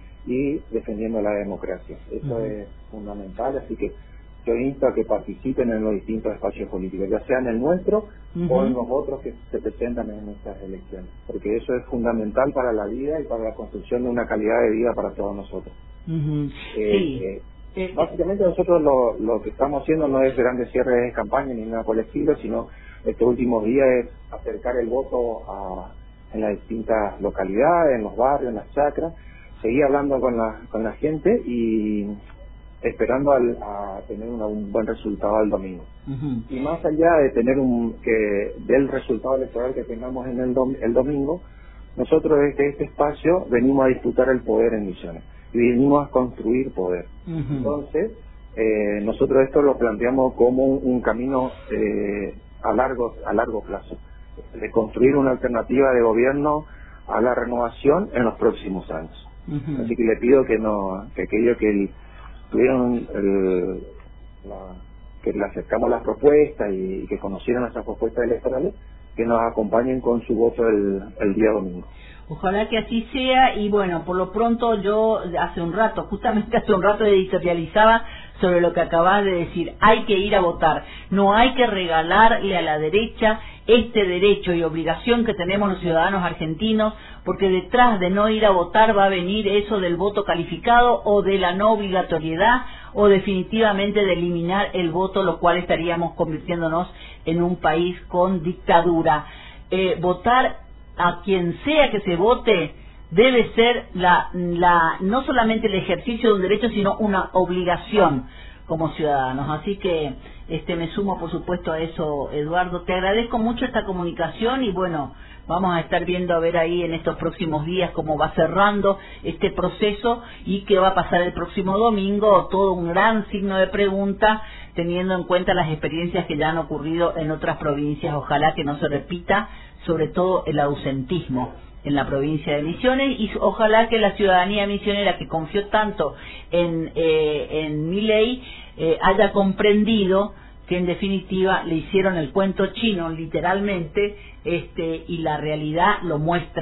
[SPEAKER 11] y defendiendo la democracia. Eso uh-huh. es fundamental, así que yo insto a que participen en los distintos espacios políticos, ya sea en el nuestro uh-huh. o en los otros que se presentan en nuestras elecciones, porque eso es fundamental para la vida y para la construcción de una calidad de vida para todos nosotros.
[SPEAKER 4] Uh-huh.
[SPEAKER 11] eh,
[SPEAKER 4] sí.
[SPEAKER 11] eh, eh, básicamente nosotros lo, lo que estamos haciendo no es grandes cierres de campaña ni nada por el estilo, sino estos últimos días es acercar el voto a, en las distintas localidades, en los barrios, en las chacras, seguir hablando con la, con la gente y esperando al, a tener una, un buen resultado el domingo. Uh-huh. Y más allá de tener un que del resultado electoral que tengamos en el, dom, el domingo, nosotros desde este espacio venimos a disputar el poder en Misiones y venimos a construir poder. Uh-huh. Entonces, eh, nosotros esto lo planteamos como un, un camino eh, a largo a largo plazo, de construir una alternativa de gobierno a la renovación en los próximos años. Uh-huh. Así que le pido que no que aquellos que el, tuvieron el, la, que le acercamos las propuestas y, y que conocieran nuestras propuestas electorales, que nos acompañen con su voto el, el día domingo.
[SPEAKER 4] Ojalá que así sea. Y bueno, por lo pronto yo hace un rato, justamente hace un rato editorializaba sobre lo que acabas de decir. Hay que ir a votar, no hay que regalarle a la derecha este derecho y obligación que tenemos los ciudadanos argentinos, porque detrás de no ir a votar va a venir eso del voto calificado o de la no obligatoriedad o definitivamente de eliminar el voto, lo cual estaríamos convirtiéndonos en un país con dictadura. Eh, votar a quien sea que se vote debe ser la, la no solamente el ejercicio de un derecho, sino una obligación como ciudadanos. Así que este me sumo por supuesto a eso, Eduardo. Te agradezco mucho esta comunicación y bueno, vamos a estar viendo a ver ahí en estos próximos días cómo va cerrando este proceso y qué va a pasar el próximo domingo. Todo un gran signo de pregunta, teniendo en cuenta las experiencias que ya han ocurrido en otras provincias. Ojalá que no se repita, sobre todo el ausentismo en la provincia de Misiones, y ojalá que la ciudadanía misionera que confió tanto en, eh, en Milei eh, haya comprendido que en definitiva le hicieron el cuento chino literalmente, este y la realidad lo muestra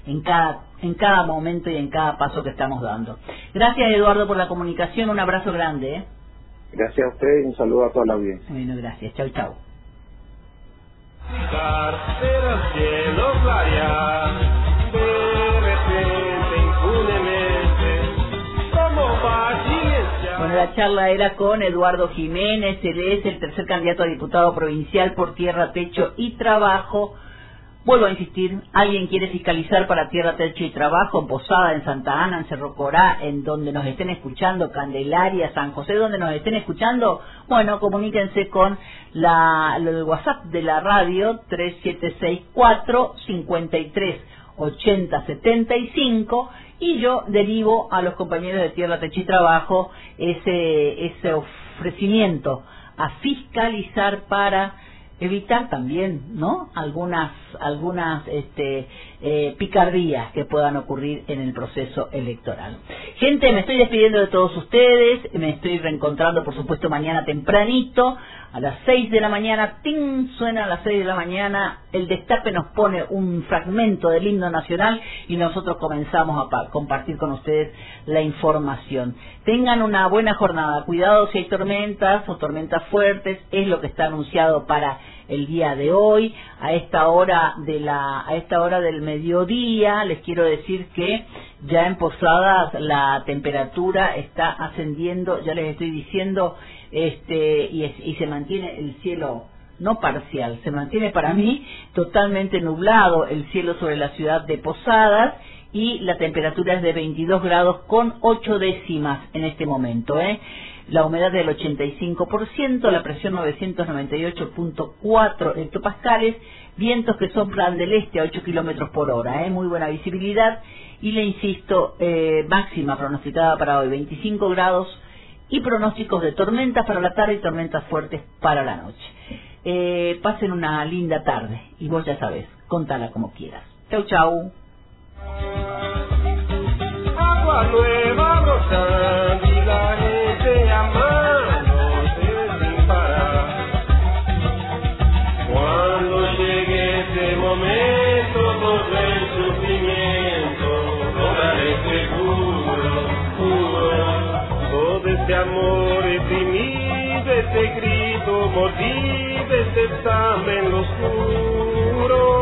[SPEAKER 4] en cada, en cada momento y en cada paso que estamos dando. Gracias, Eduardo, por la comunicación, un abrazo grande. ¿eh?
[SPEAKER 11] Gracias a usted y un saludo a toda la audiencia.
[SPEAKER 4] Bueno, gracias, chau, chau.
[SPEAKER 1] Pero cielo, playa, de repente, impunemente, como paciencia.
[SPEAKER 4] Bueno, la charla era con Eduardo Jiménez, él es el tercer candidato a diputado provincial por Tierra, Techo y Trabajo. Vuelvo a insistir, alguien quiere fiscalizar para Tierra, Techo y Trabajo en Posada, en Santa Ana, en Cerro Corá, en donde nos estén escuchando, Candelaria, San José, donde nos estén escuchando, bueno, comuníquense con la, el WhatsApp de la radio tres siete seis cuatro, cinco tres, ocho cero siete cinco y yo derivo a los compañeros de Tierra, Techo y Trabajo ese, ese ofrecimiento a fiscalizar para evitar también, ¿no? Algunas, algunas este, eh, picardías que puedan ocurrir en el proceso electoral. Gente, me estoy despidiendo de todos ustedes, me estoy reencontrando, por supuesto, mañana tempranito, a las seis de la mañana, ¡ting! Suena a las seis de la mañana, el Destape nos pone un fragmento del himno nacional y nosotros comenzamos a compartir con ustedes la información. Tengan una buena jornada, cuidado si hay tormentas o tormentas fuertes, es lo que está anunciado para el día de hoy. A esta hora de la a esta hora del mediodía les quiero decir que ya en Posadas la temperatura está ascendiendo, ya les estoy diciendo, este y, es, y se mantiene el cielo no parcial, se mantiene para mí totalmente nublado el cielo sobre la ciudad de Posadas y la temperatura es de veintidós grados con ocho décimas en este momento, ¿eh? La humedad del ochenta y cinco por ciento, la presión novecientos noventa y ocho punto cuatro hectopascales, vientos que soplan del este a ocho kilómetros por hora, ¿eh? Muy buena visibilidad y le insisto, eh, máxima pronosticada para hoy, veinticinco grados y pronósticos de tormentas para la tarde y tormentas fuertes para la noche. Eh, pasen una linda tarde y vos ya sabés, contala como quieras. Chau, chau.
[SPEAKER 1] Agua nueva brotando y la gente amándose sin parar. Cuando llegue ese momento, todo el sufrimiento, lograré seguro, puro. Todo este amor reprimido, este grito mordido, este examen oscuro.